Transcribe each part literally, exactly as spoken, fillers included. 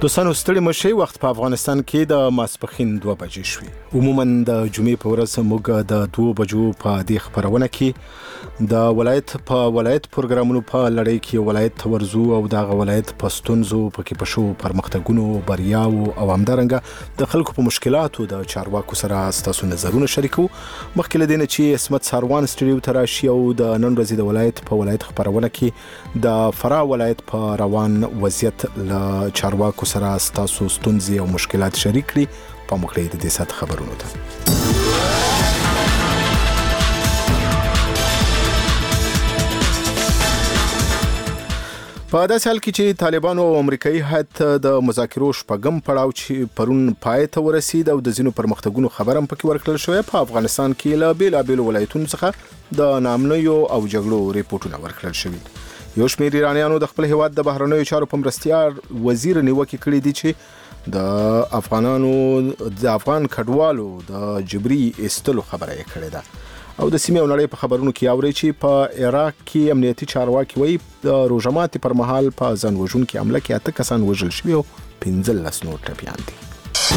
دوستانو ستړي مشي وخت په افغانستان کې د ماسپخین دوه بجې شوې. عموما د جمعې په ورځ موږ د دوه بجو په دې خبرونه کې د ولایت په ولایت پروګرامونو په لړۍ کې ولایت ورزو او د ولایت پښتونزو پکې پښو پرمختګونو بریاو او همدارنګه د خلکو په مشکلاتو د چارواکو سره تاسو نظرونه شریکو. مخکې لدینه چې اسمت ساروان سټډیو تراشي او د نن ورځې د ولایت په ولایت خبرونه کې د فرا ولایت په روان وضعیت ل چارواکو سره تاسو ستونزې او مشکلات شریک کړي. په مخکې د دې سات خبرونو ته په داسې حال کې چې طالبانو او امریکایي هیات د مذاکرو شپږم پړاو چې پرون پای ته ورسید او د ځینو پرمختګونو خبر هم پکې ورکړل شوی. په افغانستان کې له بیلابیلو ولایتونو څخه د نامنیو او جګړو ریپورتونه ورکړل شوي. یو شمېر ایرانیانو د خپل هیواد د بهرنیو چارو په مرستیال وزیر نیوکه کړې دي چې د افغانانو د افغان کډوالو د جبري استلو خبره یې کړې ده. او د سیمې او نړۍ په خبرونو کې اوري چې په عراق کې امنیتي چارواکي وایي د روزماتي پر مهال په ځان وژونکي حمله کې اته کسان وژل شوي او پنځلس نور ټپیان دي.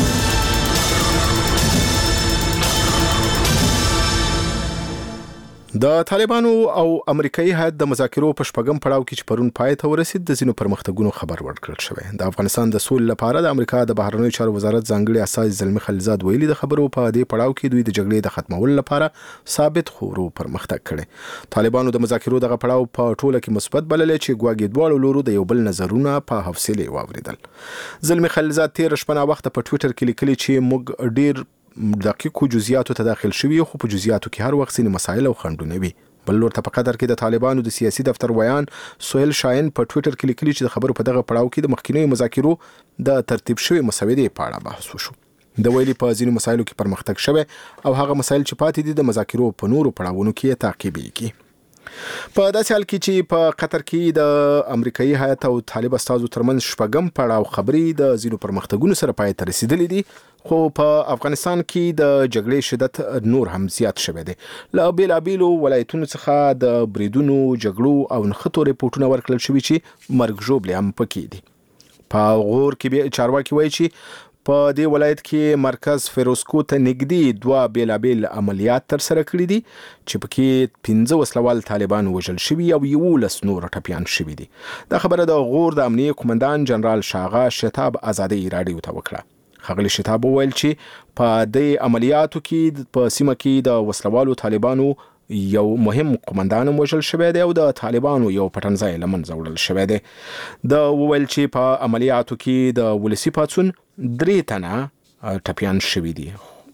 د طالبانو او امریکایي هیات د مذاکرو په شپږم پړاو کې چې پرون پای ته ورسید د ځینو پرمختګونو خبر ورکړل شوی. د افغانستان د سولې لپاره د امریکا د بهرنیو چارو وزارت ځانګړي اساس زلمی خلیلزاد ویلي د خبرو په دې پړاو کې دوی د جګړې د ختمولو لپاره ثابت خورو پرمختګ کړي. طالبانو د مذاکرو دغه پړاو په ټوله کې مثبت بللی چې ګواګې دواړو لورو د یو بل نظرونه په حوصله واوریدل. زلمی خلیلزاد تیر شپه وخت په ټوئیټر کې لیکلي چې موږ ډیر دقیقو جزئیاتو ته داخل شوي خو په جزئیاتو کې هر وخت ځینې مسایل او خنډونه وي. بل لور ته په قطر کې د طالبانو د سیاسي دفتر ویان سهیل شاهین په ټوئیټر کې لیکلي چې د خبرو په دغه پړاو کې د مخکینیو مذاکرو د ترتیب شوی مسودې په اړه بحث وشو. د ویلي په ځینو مسایلو کې پرمختګ شوی او هغه مسایل چې پاتې دي د مذاکرو په نورو پړاوونو کې تعقیبېږي. په داسې حال کې چې په قطر کې د امریکایي هیات او طالب استازو ترمنځ شپږم پړاو خبرې د ځینو پرمختګونو سره پای ته رسیدلې دي، خو په افغانستان کې د جګړې شدت نور هم زیات شوی دی. له بیلابیلو ولایتونو څخه د بریدونو جګړو او نښتو ریپورتونه ورکړل شوي چې مرګ ژوبلې هم پکې دي. په غور کې چارواکي وایي چې په دې ولایت کې مرکز فیروزکو ته نږدې دوه بیلابیل عملیات تر سره کړي دي چې پکې پنځه وسلوال طالبان وژل شوي او یولس نور ټپیان شوي دي. دا خبره د غور د امنیه قومندان جنرال شاغا شتاب آزادۍ راډیو ته وکړه. ښاغلي شتاب وویل چې په دې عملیاتو کې په سیمه کې د وسلوالو طالبانو یو مهم قومندان وژل شوی دی او د طالبانو یو پټنځای له منځه وړل شوی دی. د وویل چې په عملیاتو کې د ولسي پاڅون درې تنه ټپیان شوي دي.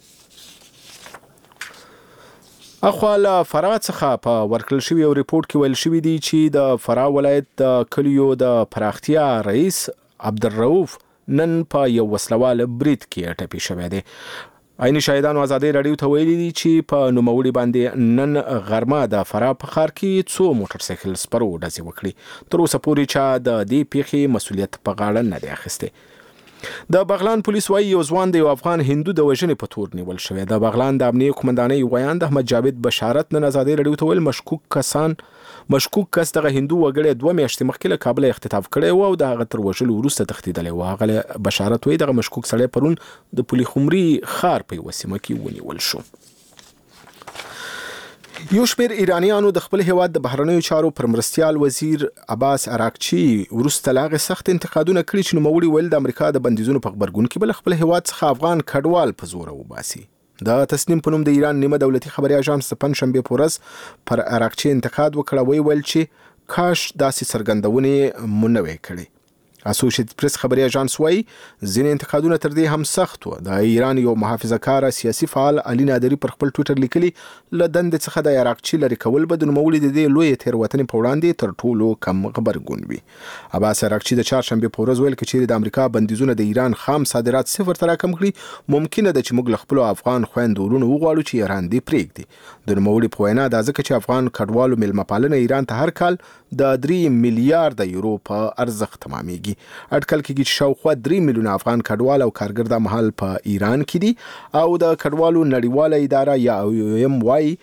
اخوا له فرا څخه په ورکړل شوي یو ریپورت کې ویل شوي دي چې د فرا ولایت د کلیو د پراختیا رئیس عبدالرؤف نن په یو وسلوال برید کې ټپي شوی دی. عیني شاهدانو آزادۍ راډیو ته ویلي دي چې په نوموړي باندې نن غرمه د فرا په ښار کې څو موټر سایکل سپرو ډزې وکړي. تر اوسه پورې چا د دې پیښې مسؤلیت په غاړه نه دی اخیستی. د بغلان پولیس وایي یو ځوان د یو افغان هندو د وژنې په تور نیول شوی. د بغلان د امنیه قومندانۍ ویاند احمد جاوید بشارت نن آزادۍ راډیو ته ویل مشکوک کسان مشکوک کس دغه هندو وګړی دوه میاشتې مخکې له کابل اختطاف کړی و او د هغه تر وژلو وروسته تښتېدلی و. هغه بشارت وایي دغه مشکوک سړی پرون د پلي خمري ښار په یوه سیمه کې ونیول شو. یو شمېر ایرانیانو د خپل هیواد د بهرنیو چارو پر مرستیال وزیر عباس عراقچي وروسته له هغې سخت انتقادونه کړي چې نوموړي ویل د امریکا د بندیزونو په غبرګون کې به له خپل هیواد څخه افغان کډوال په زوره وباسي. د تسنیم په نوم د ایران نیمه دولتي خبري اژانس د پنجشنبې په ورځ پر عراقچي انتقاد وکړ. وی ویل چې کاش داسې څرګندونې مو نه وی کړې. اسوسییټډ پریس خبري اژانس وایي ځینې انتقادونه تر دې هم سخت و. د ایران یو محافظه کار سیاسي فعال علي نادري پر خپل ټوئیټر لیکلي له دندې څخه د عراقچي لرې کول به د نوموړي د دې لویې تېروتنې په وړاندې تر ټولو کم غبرګون وي. عباس عراقچي د چهارشنبې په ورځ ویل که چیرې د امریکا بندیزونه د ایران خام صادرات صفر ته راکم کړي ممکنه ده چې موږ له خپلو افغان خویندو وروڼو وغواړو چې ایران دې پرېږدي. د نوموړي په وینا دا ځکه چې افغان کډوالو میلمه پالنه ایران ته هر کال د درې میلیارډ یورو په ارزښت تمامېږي. اټکل کېږي چې شاوخوا درې میلیونه افغان کډوال او کارګر د مهال په ایران کې دي او د کډوالو نړیواله اداره یا او ام وایي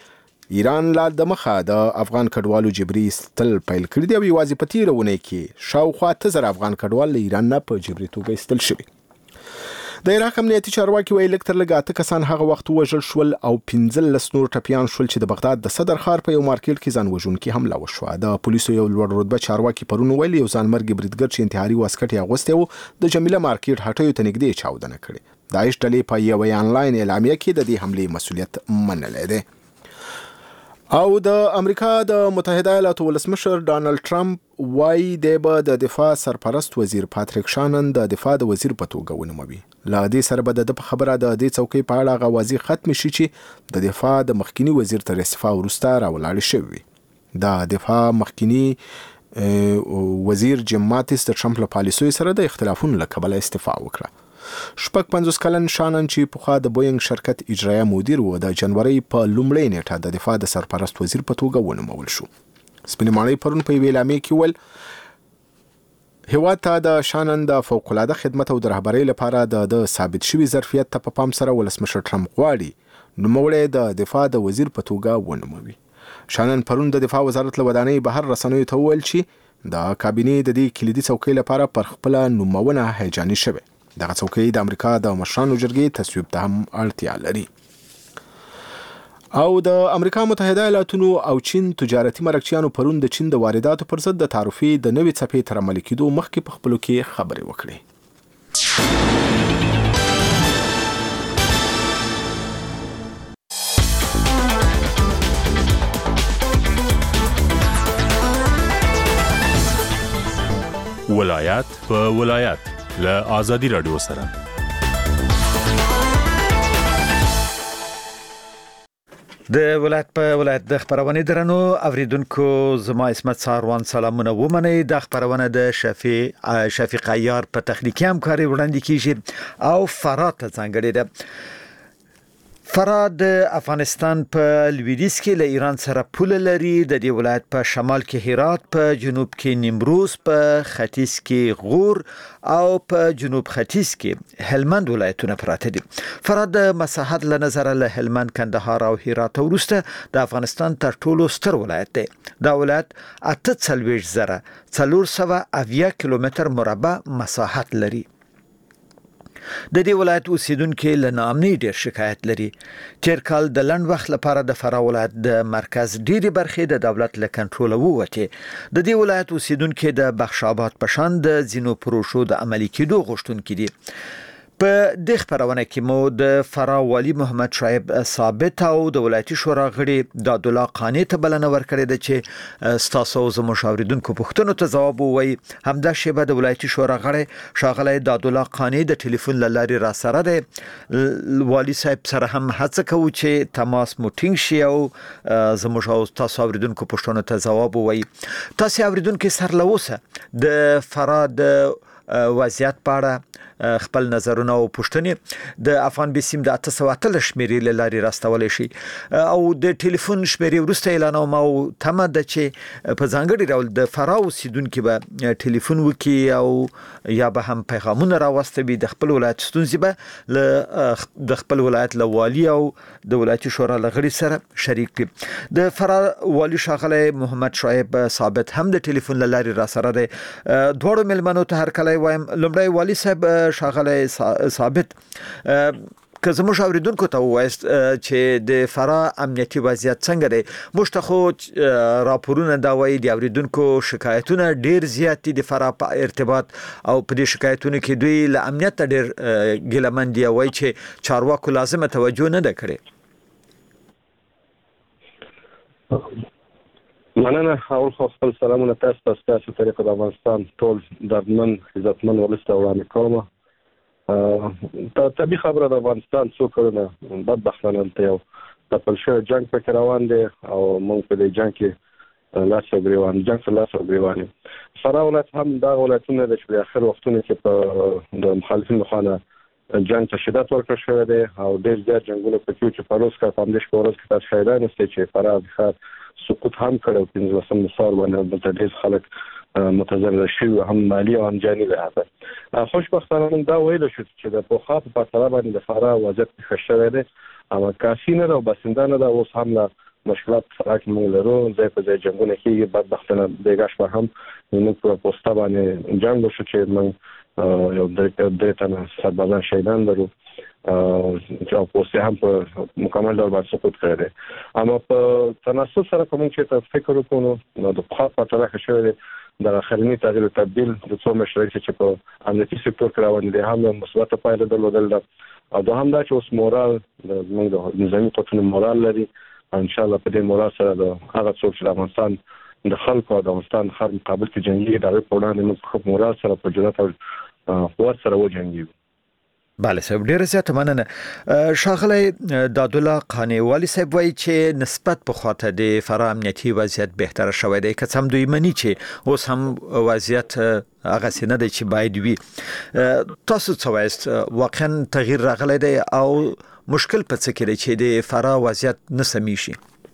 ایران لا د مخه د افغان کډوالو جبري ایستل پیل کړي دي او یوازې په تیره اونۍ کې شاوخوا اته زره افغان کډوال له ایران نه په جبري توګه ایستل شوي. د عراق امنیتي چارواکي وایي لږ تر لږه اته کسان هغه وخت ووژل شول او پنځلس نور ټپیان شول چې د بغداد د صدر ښار په یو مارکیټ کې ځان وژونکې حمله وشوه. د پولیسو یو لوړ رتبه چارواکي پرون ویل یو ځانمرګي بریدګر چې انتحاري واسکټ یې اغوستی و د جمیله مارکیټ هټیو ته نږدې چاودنه کړې. داعش ډلې په یوې آنلاین اعلامیه کې د دې حملې مسؤلیت منلی دی. او د امریکا د متحده ایالاتو ولسمشر ډانلډ ټرمپ وایي دی به د دفاع سرپرست وزیر پاتریک شانن د دفاع د وزیر په توګه ونوموي. له دې سره به د په خبره د دې څوکۍ په اړه غوازي ختم شي چې د دفاع د مخکینی وزیر تر استعفا وروسته راولاړ شوی. د دفاع مخکینی وزیر جیم ماتیس د ټرمپ له پالیسیو سره د اختلافونو له کبله استعفا وکړه. شپږ پنځوس کلن شانن چې پخوا د بوینګ شرکت اجرایه مدیر و د جنوري په لومړۍ نیټه د دفاع د سرپرست وزیر په توګه ونومول شو. سپینې ماڼۍ پرون په یوې اعلامیه کې ویل هیواد ته د شانن د فوق‌العاده خدمت او د رهبرۍ لپاره د ثابت شوي ظرفیت ته په پام سره ولسمشر ټرمپ غواړي نوموړی د دفاع د وزیر په توګه ونوموي. شانن پرون د دفاع وزارت له ودانۍ بهر رسنیو ته وویل چې د کابینې د دې کلیدي څوکۍ لپاره پر خپله نومونه هیجاني شوې. دغه څوکۍ د امریکا د مشرانو جرګې تصویب ته هم اړتیا لري. او د امریکا متحده ایالاتونو او چین تجارتي مرکچیانو پرون د چین د وارداتو پر ضد د تعرفې د نوې څپې تر عملي کېدو مخکې په خپلو کې خبرې وکړې. ولایت په ولایت له آزادي رادیو سره. د ولایت په ولایت د خبرونه درنو اوریدونکو زما اسمت ساروان سلامونه ومنئ. د خبرونه د شفیع شفیق عیار په تخنیکی همکاري وړاندې کیږي او فرات څنګه ده. فرات د افغانستان په لویدیځ کې له ایران سره پوله لري. د دې ولایت په شمال کې هرات، په جنوب کې نیمروز، په ختیځ کې غور او په جنوب ختیځ کې هلمند ولایتونه پراته دي. فرات د مساحت له نظر له هلمند، کندهار او هرات وروسته د افغانستان تر ټولو ستر ولایت دی. دا ولایت اته څلوېښت زره څلور سوه اویا کیلومتر مربع مساحت لري. د دې ولایت اوسیدونکو له ناامنۍ ډیر شکایت لري. تیر کال د لنډ وخت لپاره د فراه ولایت د مرکز ډیری برخې د دولت له کنټرول ووتې. د دې ولایت اوسیدونکو د بخش آباد پشان د زینو پروژو د عملي کېدو غوښتونکي دي. په دغه خبرونه کې مو د فراه والی محمد شعیب ثابت او د ولایتي شورا غړي داد الله قانی ته بلنه ورکړې ده چې ستاسو زموږ مشاوریدونکو پوښتنو ته ځواب ووایي. همدا شیبه د ولایتي شورا غړي شاغلی داد الله قانی د ټلیفون له لارې را سره دی. والی صاحب سره هم هڅه کوو چې تماس مو ټینګ شي او زموږ او تاسو اوریدونکو پوښتنو ته ځواب ووایي. تاسو اوریدونکو سره لوسه د فراه د وضعیت په اړه خپل نظرونه او پوښتنې د افغان بیسیم د اته سوه اتلس شمیرې له لارې راستولی شي او د ټلیفون شمیرې وروسته اعلانوم او تمه ده چې په ځانګړي ډول د فراه اوسیدونکي به ټلیفون وکړي او یا به هم پیغامونه راوستوي. د خپل ولایت ستونزې به له د خپل ولایت له والي او د ولایتي شورا له غړي سره شریک کړي. د فراه والي ښاغلی محمد شعیب ثابت هم د ټلیفون له لارې را سره دی. دواړو مېلمنو ته هرکلی وایم. لومړی والي صاحب ښاغلی ثابت که زموږ اوریدونکو ته ووایاست چې د فراه امنیتي وضعیت څنګه دی. موږ ته خو راپورونه دا وایي د اوریدونکو شکایتونه ډیر زیات دي د فراه په ارتباط او په دې شکایتونو کې دوی له امنیت ډیر ګیلمن دي او وایي چې چارواکو لازمه توجه نه ده کړې. مننه. اول خو خپل سلامونه تاسو ته ستاسو طریقه د افغانستان ټول دردمن عزتمن ولس ته وړاندې کوم. طبیعي خبره د افغانستان څو کلونه بدبختانه دلته یو تپل شوی جنګ پکې روان دی او موږ په دې جنګ کې لاس او ګریوان جنګ په لاس او ګریوان. فراه ولایت هم دا ولایتونه د چې اخر وختونو کې په د مخالفینو خانه جنګ ته شدت ورکړل شوی دی او ډېر زیات جنګونه پکې چې په روز کې په همدې شپه ورځ کې تاسو حیران یاست چې فراه ښار سقوط هم کړی. پنځلسم نصار باندې دلته ډېر خلک متضرر شوي هم مالي او هم جاني لحاظه. خوشبختانه موږ دا ویلی شو چې د پخوا په پرتله باندې د فراه وضعیت ښه شوی دی او کافي نه ده او بسنده نه ده. اوس هم له مشکلات فرا کې موږ لرو ځای په ځای جنگونه کېږي بدبختانه بیګا شپه هم موږ په پوسټا باندې جنگ وشو چې موږ یو درې تنه سربازان شهیدان لرو چې پوسټ هم په مکمل ډول باندې سقوط کړی دی اما په تناسب سره کوم چې ته فکر وکړو نو د خاص په طرح شوی د اخرنی تغییر او تبديل د څو مشرعي چې په امنیتي سکتور کې روان دي هم مثبت پایله درلودل او د هم دا چې اوس مورال موږ د نظامی قوتونو مورال لري ان شاء الله په دې مورال سره د هغه څوک چې د افغانستان د خلکو او د افغانستان خر مقابل کې جنگي د په وړاندې موږ په مورال سره په جرأت او قوت سره وجنګیو. بله صاحب ډیره زیاته مننه. شاغلی دادالله قانیوالي صاحب وایي چې نسبت په خاطر د فرا امنیتي وضعیت بهتره شوی دی که څه هم دوی مني چې اوس هم وضعیت هغه څه نه دی چې باید وي. تاسو څه وایست واقعا تغییر راغلی دی او مشکل په څه کې دی چې د فرا وضعیت نه سمې شي؟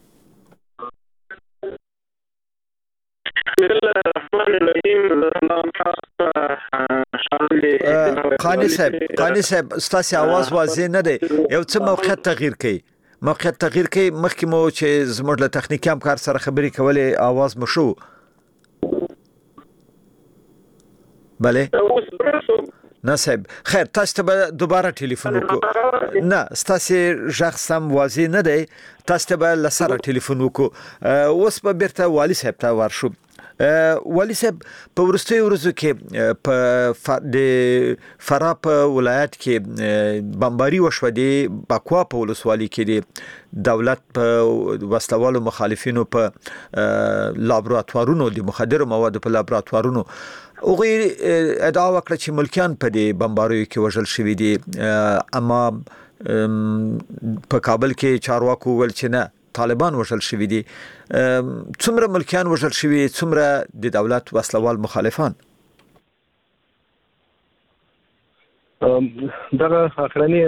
قانی صاحب قانی صاحب ستاسو आवाज واضح نه دی یو څه موقعیت تغییر کوي موقعیت تغییر کوي مخکې مو چې زموږ له تخنیکی همکار سره خبرې کولې आवाज مو شو بله نه صاحب خیر تاسو ته دوباره ټلیفون وکړو نه ستاسو ژغ سم واضح نه دی تاسو ته به لسره ټلیفون وکړو اوس به بیرته والي صاحب ته ورشو. والي صاحب په ورستي ورځو کې په د فرا په ولایت کې بمباري وشو دی بکوا په ولسوالۍ کې دی دولت په وسلوالو مخالفینو په لابراتوارونو د مخدر موادو په لابراتوارونو اوغه ادعا وکړه چې ملکیان په دې بمباریو کې وژل شوی دي اما په کابل کې چارواکو ول چې نه طالبان وژل شوی دي څومره ملکیان وژل شوی څومره د دولت وسلوال مخالفان؟ دغه اخرنی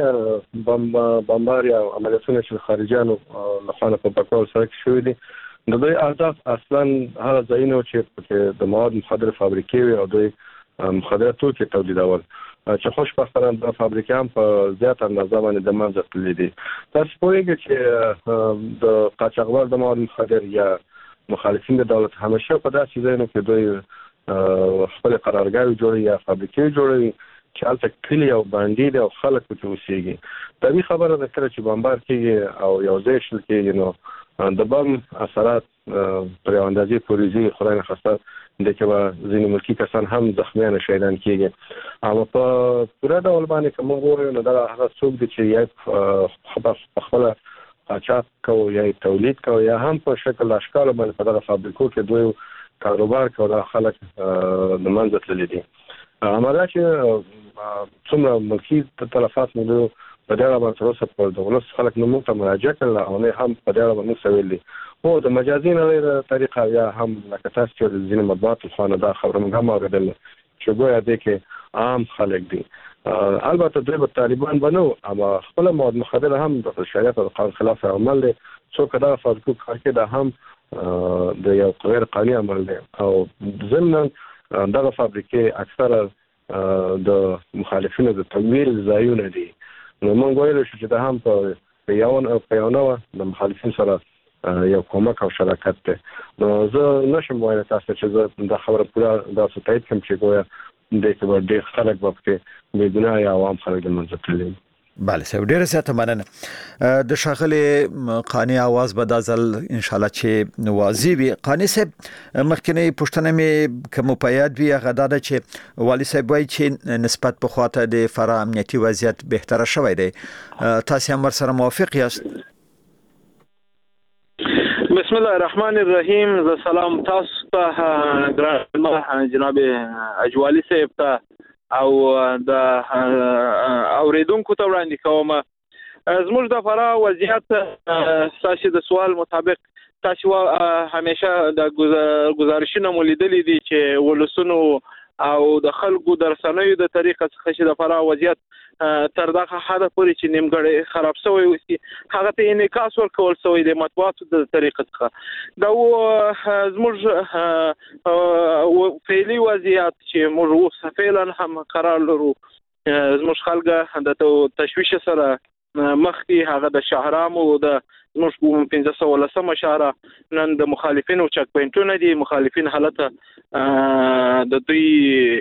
بمباری او عملیاتونه چې خارجيانو لخوا په بکوا سره شوی دي د دوی اهداف اصلا هغه ځایونه چې د مواد مخدر فابریکې او دوی مخدرات توکي تولیدول چې خوشبختانه د فابریکې هم په زیات اندازه باندې د منځ تللی دي. تاسو پوهیږئ چې د قاچاقبر د مواد مخدر یا مخالفین د دولت همیشه په داسې ځایونو کې دوی خپل قرارګاوې جوړوي یا فابریکې جوړوي چې هلته کلي او بانډي او خلک پکې اوسېږي. طبیعي خبره ده کله چې بمبار کېږي او یو ځای شل کېږي نو د بم اثرات پر یو اندازې پورې ځي خدای نخواسته د کې ځینې ملکي کسان هم زخمیان شهیدان کېږي اما په پوره ډول باندې کوم وګورئ نو دا هغه څوک دي چې یا خپل قاچاق کوي یا تولید کوي یا هم په شکل اشکال باندې په دغه فابریکو کې دوی کاروبار کوي دا خلک د منځ تللی دي. اما دا چې څومره ملکي تلفات مو په دغه باندې تاسو په دولت خلک نو موږ ته مراجعه کړل او نه هم په دغه باندې سویل هو د مجازي نه طریقه یا هم لکه تاسو چې د ځینې مطبوعات خانه دا خبره موږ هم اوریدل چې ګویا دې کې عام خلک دي البته دوی به طالبان بنو اما خپل مواد مخدر هم د شریعت او قانون خلاف عمل دي څوک دا فابریکو کار کې دا هم د یو غیر قانوني عمل دی او ضمن دغه فابریکې اکثره د مخالفینو د تمویل ځایونه دي نو موږ ویل چې دا هم په یوون او په یونو د مخالفین سره یو کومک او شراکت ده. نو زه نشم وایي تاسو چې دا خبره پوره دا ستایت کوم چې ګویا د کې ډېر خلک وکړي بې ګناه یا عوام خلک د منځ تللي. بله صاحب ډیره زیاته مننه. د شاغلی قانی आवाज به د ځل ان شاء الله چې واضح وي. قانی صاحب مخکنی پښتنه مې کوم پیاد وی هغه دا چې والي صاحب وایي چې نسبت په خاطر د فرا امنیتي وضعیت بهتره شوی دی تاسو هم سره موافق یاست؟ بسم الله الرحمن الرحیم. ز سلام تاسو ته ګران جناب اجوالی صاحب ته او د اوریدونکو ته وړاندې کوم زموږ د فرا وضعیت تاسو د سوال مطابق تاسو همیشه د گزارشونو مولیدلې دي چې ولسونو او د خلکو درسنوي د طریقه څخه چې د فرا وضعیت تر دغه حد پورې چې نیمګړی خراب شوی وي هغه ته انعکاس ورکول شوی د مطبوعاتو د طریقه څخه دا زموږ فعلي وضعیت چې موږ فعلا هم قرار لرو زموږ خلک د تشویش سره مخکې هغه د شهرام او د زموږ په پنځه سوه لسمه شهره نن د مخالفینو چک پوینټونه دي. مخالفین حالت د دوی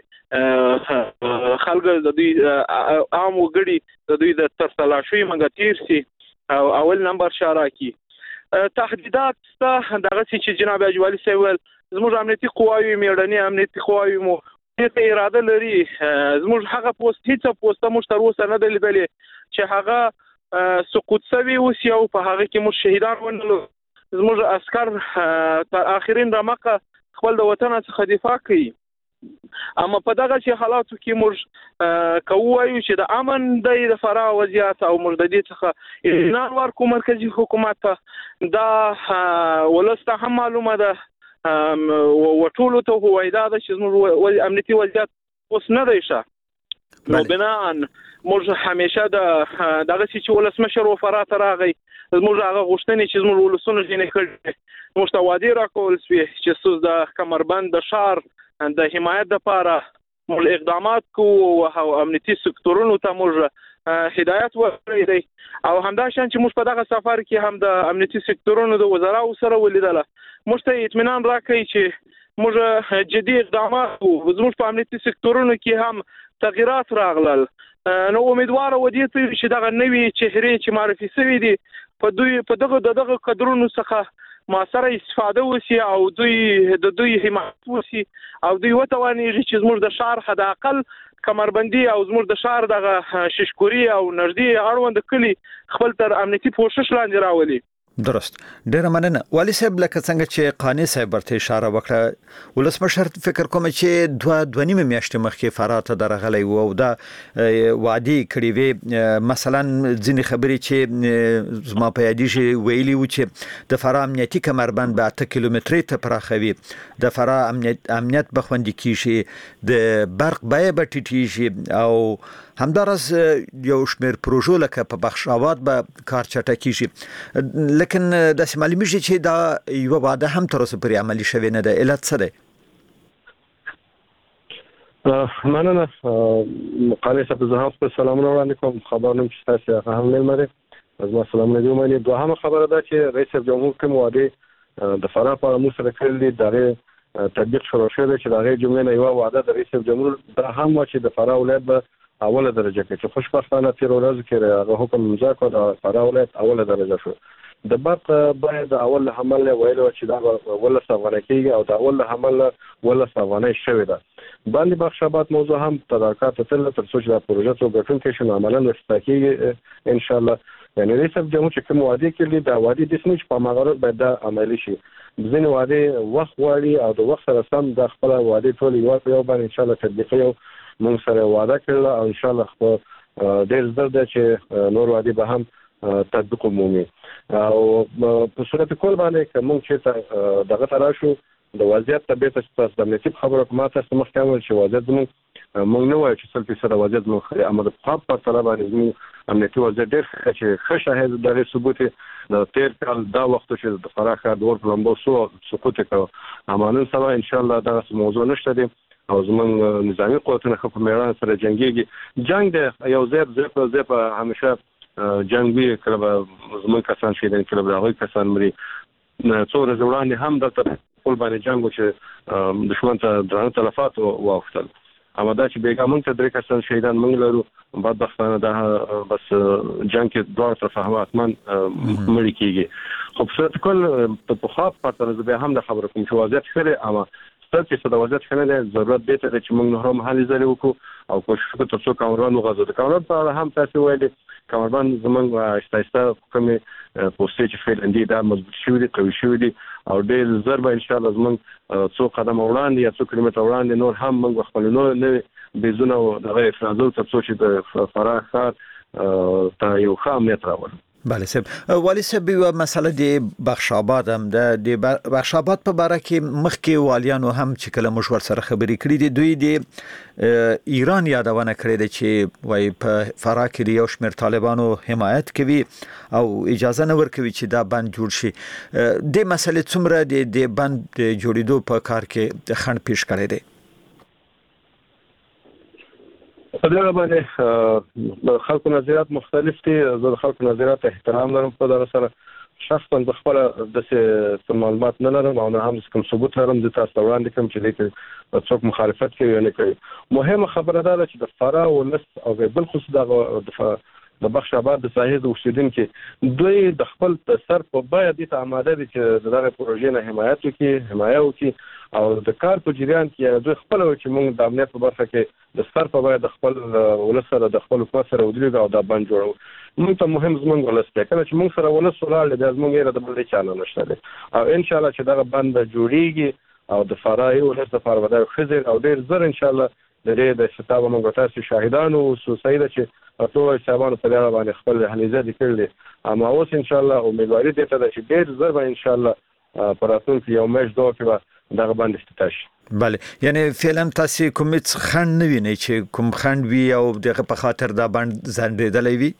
خلک د دوی عام وګړي د دوی د ترتلاشوي منګه تیر سي او اول نمبر شهره کې تهدیدات ته دغه چې جناب اجوالي سوال زموږ امنیتي قواوی میړني امنیتي قواوی مو ته اراده لري. زموږ هغه پوسټ هیڅ پوسټه مو تر اوسه نه دی لیدلې چې هغه سقوط شوی اوس یو په هغه کې مو شهیدان ونلو. زموږ عسكر تر اخرین رمقه خپل د وطن څخه دفاع کوي. اما په دغه چې حالاتو کې موږ کوو چې د امن د فرا وضعیت او موږ د دې څخه اعلان ورکو مرکزی حکومت ته دا ولسته هم معلومه ده وټولو ته وایدا ده چې موږ امنیتي وضعیت اوس نه دی ښه. نو بناء موږ همیشه د دغه چې ولسمشر و فرا ته راغی موږ هغه غوښتنې چې موږ ولسونه ځینې کړې موږ ته وعده راکول سوي چې څوز د کمربند د شهر د حمایت لپاره موږ اقدامات کوو او امنیتي سکتورونو ته موږ هدایت ورکړی دی او همدا شان چې موږ په دغه سفر کې هم د امنیتي سکتورونو د وزراو سره ولیدله موږ ته اطمینان راکړي چې موږ جدي اقدامات کوو. زموږ په امنیتي سکتورونو کې هم تغیرات راغلل. نو امیدواره و دې ته چې دغه نوې چهرې چې معرفي شوي دي په دوی په دغه دغه قدرونو څخه ما سره استفاده وسی او دوی د دوی حمایت وسی او دوی وتوانیږي چې زموږ د شهر حد اقل کمربندي او زموږ د شهر دغه ششکوري او نږدې اړوند کلی خپل تر امنیتي پوښښ لاندې راولي. درست. ډیره مننه والی صاحب. لکه څنګه چې قانی صاحب ورته اشاره وکړه ولسمشر فکر کوم چې دوه دوه نیمه میاشتې مخکې فرات درغلی و او دا وعده کړی وی مثلا ځینې خبرې چې زما په یادی شي ویلي و چې د فرا امنیتي کمربند به اته کیلومتري ته پراخوي د فرا امنیت امنیت بخوندي کیږي د برق بای به ټیټیږي او همدارس یو شمیر پروژو لکه په بخش آباد به کار چټکیږي لیکن د سیمالي مشي چې دا یو وعده هم تر اوسه پرې عملی شوی نه ده. علت څه ده؟ مننه مقاله صاحب زه هم سلامونه وړاندې کوم. خبر نوم چې تاسو هغه هم لرئ از ما سلامونه دی ومني. دوهمه خبره ده چې رئیس جمهور کوم وعده د فرا په مو سره کړل دغه تطبیق شروع شوی چې دغه جمله نه یو وعده د رئیس جمهور دا هم و چې د فرا ولایت به اوله درجه کې چې خوشبختانه تیر ورځ کې هغه حکم امضا کړ د فرا ولایت اوله درجه شو. د برق باید اول حمله ویلو چې دا ولا افغانۍ کېږي او دا اول حمله ولا افغانۍ شوی ده. باندې بخش آباد موضوع هم تدارکات تل تر څو چې دا پروژه څو ګټون کې شنو عملاً مستقیږي ان شاء الله. یعنی رئیس جمهور چې کوم وعده کړی دا وعده د سمج په مغرب باید عملی شي. ځینې وعده وخت غواړي او د وخت سره سم د خپل وعده ټول یو په یو باندې ان شاء الله تطبیقي موږ سره وعده کړل او ان شاء الله خو ډېر زر ده چې نور وعده به هم تطبیق مومي او په صورت کول باندې کوم چې دغه تراشو د وضعیت طبيعت تاسو د امنیتي خبرو کومه تاسو مخ کول چې وضعیت موږ موږ نه وایو چې څل فیصد وضعیت موږ خري اما د خاص په طلب باندې امنیتي وضعیت ډېر ښه چې ښه شاهد دغه ثبوت د تیر کال دا وخت چې د فراخه د ور پلمبو سو سقوط کړ اما نن سبا ان شاء الله دا موضوع نشته دي او زمونږ نظامی قوتونه خو په میدان سره جنگيږي. جنگ د یو ځای زپ زپ همیشه جنگ وی کله زمونږ کسان شي د کله هغه کسان مري څو ورځې وړاندې هم د خپل باندې جنگ چې دښمن ته درانه تلفات واوښتل اما دا چې بیګا مونږ ته درې کسان شهیدان مونږ لرو بدبختانه دا بس جنگ کې دوه طرفه هوا اسمان مړی کیږي. خو په ټول په خاص پاتره زه به هم د خبرو کوم چې وضعیت خره اما ستاسو چې د وضعیت خنه ده ضرورت دی چې موږ نور هم حل زری وکړو او کوشش وکړو تر څو کامران وغځو. د کامران په اړه هم تاسو وایي کامران زمونږ استایسته کومه پوسټ چې فعلندي دا مضبوط شوی دی قوي شوی دی او ډېر ضربه ان شاء الله زمونږ څو قدم وړاندې یا څو کیلومتر وړاندې نور هم موږ خپل نور نه بيزونه او دغه افرازو تر څو چې د فراغ ښار ته یو خام نه راوړو. بله صاحب والی صاحب یو مسله د بخش آباد هم د بخش آباد په باره کې مخکې والیانو هم چې کله مشور سره خبرې کړې دي دوی د ایران یادونه کړې ده چې وای په فرا کې یو شمېر طالبانو حمایت کوي او اجازه نه ورکوي چې دا بند جوړ شي. د مسلې څومره د بند جوړېدو په کار کې خنډ پیښ کړی دی؟ په دغه باندې د خلکو نظریات مختلف دي. زه د خلکو نظریات احترام لرم. په دغه سره شخصا د خپل د معلومات نه لرم او نه هم کوم ثبوت لرم د تاسو وړاندې کوم چې لیکل څوک مخالفت کوي یا نه کوي. مهمه خبره ده چې د فراه ولس او بل خصوص د د بخش آباد د ساحې د اوسیدونکو دوی د خپل سر په بیه د آماده دي چې دغه پروژې نه حمایت وکړي حمایت وکړي او د کار په جریان کې دوی خپل چې موږ د امنیت په برخه کې د سر په بیه د خپل ولس سره د خپل حکومت سره ودرېږو او دا بند جوړو. موږ ته مهم زموږ ولس دی. کله چې موږ سره ولس ولاړ دی زموږ یې د بل چانه نشته دی او ان شاء الله چې دغه بند جوړیږي او د فراه ولس لپاره ودا خزر او ډیر زر ان شاء الله د دې د ستاب موږ تاسو شاهدانو سوسایده چې ټول حسابانو په لاره باندې خپل هليزه دي کړل اما اوس ان شاء الله امیدواري دي چې ډیر زر به ان شاء الله پراتون کې یو مېش دوه کې دغه باندې افتتاح شي. بله یعنی فعلا تاسو کوم څه خند نه وینئ چې کوم خند وی او دغه په خاطر دا باندې ځندېدلې وي؟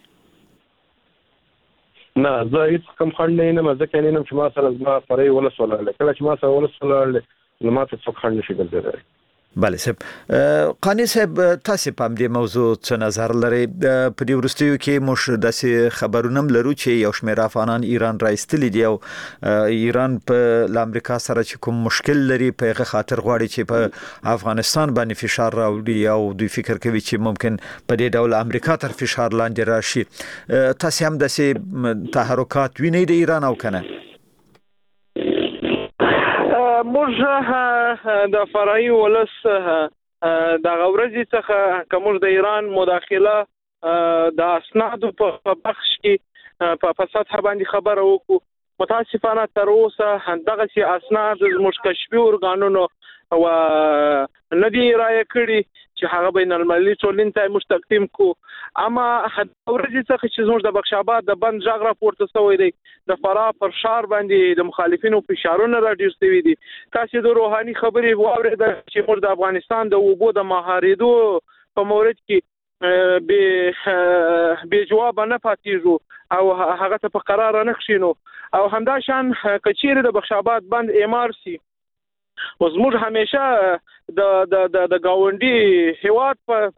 نه زه هیڅ کوم خند نه یم. ځکه نه نم چې ما سره زما فرای ولس ولاړل. کله چې ما سره ولس ولاړل نو ما ته څوک خند نشي ګرځېدلی. بله صاحب قانی صاحب تاسو په دې موضوع څه نظر لرئ؟ په دې وروستیو کې موږ داسې خبرونه لرو چې یو شمېر افغانان ایران راایستلي دي او ایران په امریکا سره چې کوم مشکل لري په هغه خاطر غواړي چې په افغانستان باندې فشار راوړي او دوی فکر کوي چې ممکن په دې ډول امریکا تر فشار لاندې راشي. تاسو هم داسې تحرکات وینئ د ایران او کنه؟ موږ د فرعي ولس د غورځي څخه کوم د ایران مداخله د اسنادو په بخش کې په سطح باندې خبره وکړو. متاسفانه تر اوسه دغه سي اسناد زموږ کشفي ارګانونو او ندی رائے کړي چې هغه بین المللي ټولنې ته موږ تقدیم کو. اما ورځې څخه چې زموږ د بخش آباد د بند ژغ راپورته شوی دی د فراه پر شار باندې د مخالفینو فشارونه راډیو شوي دي. تاسو د روحاني خبرې واورېدل چې موږ د افغانستان د اوبو د مهاریدو په مورد کې به به جواب نه پاتېږو او هغه ته په قرار نه خښینو او همدا شان کچېره د بخش آباد بند امار سي اوس موږ همیشه د د د د گاونډي هیواد په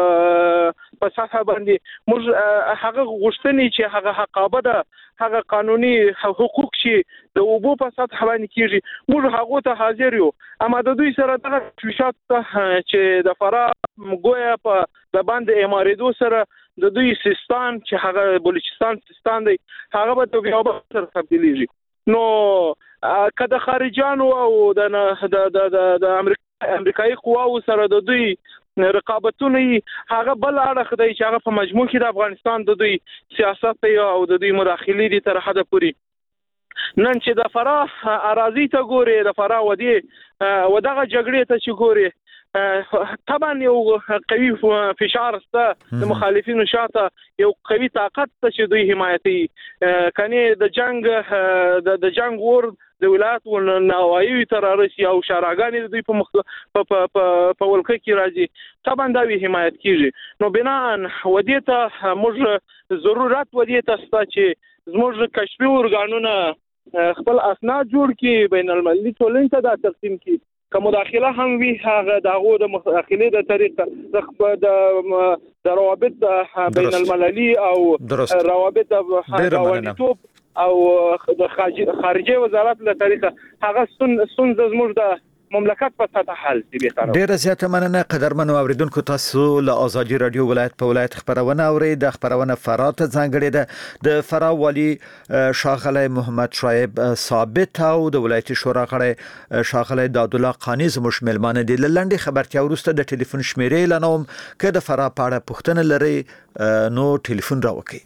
په سطح باندې موږ هغه غوښتنې چې هغه حقابه ده هغه قانوني حقوق چې د اوبو په سطح باندې کیږي موږ هغه ته حاضر یو. اما د دوی سره دغه شوشات چې د فراه ګویا په د باندې اماریدو سره د دوی سیستان چې هغه بلوچستان سیستان دی هغه به د یو سره تبدیلیږي. نو کله خارجانو او د د د امریکا امریکایي قواو سره د دوی رقابتونه هغه بل اړخ دی چې هغه په مجموع کې د افغانستان د دوی سیاست او د دوی مداخلي دي تر حد پوري. نن چې د فراه اراضي ته ګوري د فراه ودی ودغه جګړې ته چې ګوري طبعا یو قوي فشار سته د مخالفینو شاته یو قوي طاقت ته چې دوی حمایتي کني د جنگ د جنگ ور د ولایت او نوایي ترورسي او شاراګانی دوی په مخ په په ولکه کې راځي طبعا دا وی حمایت کیږي. نو بناء ودی ته موږ ضرورت ودی ته ستا چې زموږ کشفي ارګانونه خپل اسناد جوړ کړي بین المللي ټولنې ته دا تقسیم کړي که مداخله هم وی هغه دغه د مداخله د طریقه د د روابط بین المللي او روابط د روابط او د خارجي وزارت له طریقه هغه سن سن زموږ د مملکت په سطح حل دي. به ډیره زیاته مننه قدرمنو اوریدونکو تاسو له ازادي رادیو ولایت په ولایت خبرونه اوري. د خبرونه فرات ځانګړي ده د فراه والی شاغله محمد شعیب ثابت او د ولایت شورا غړي شاغله داد الله قانی زموږ ملمانه دي. لنډي خبرتیا ورسته د ټلیفون شمیرې لنوم که د فراه پاړه پښتنه لري نو ټلیفون راوکي.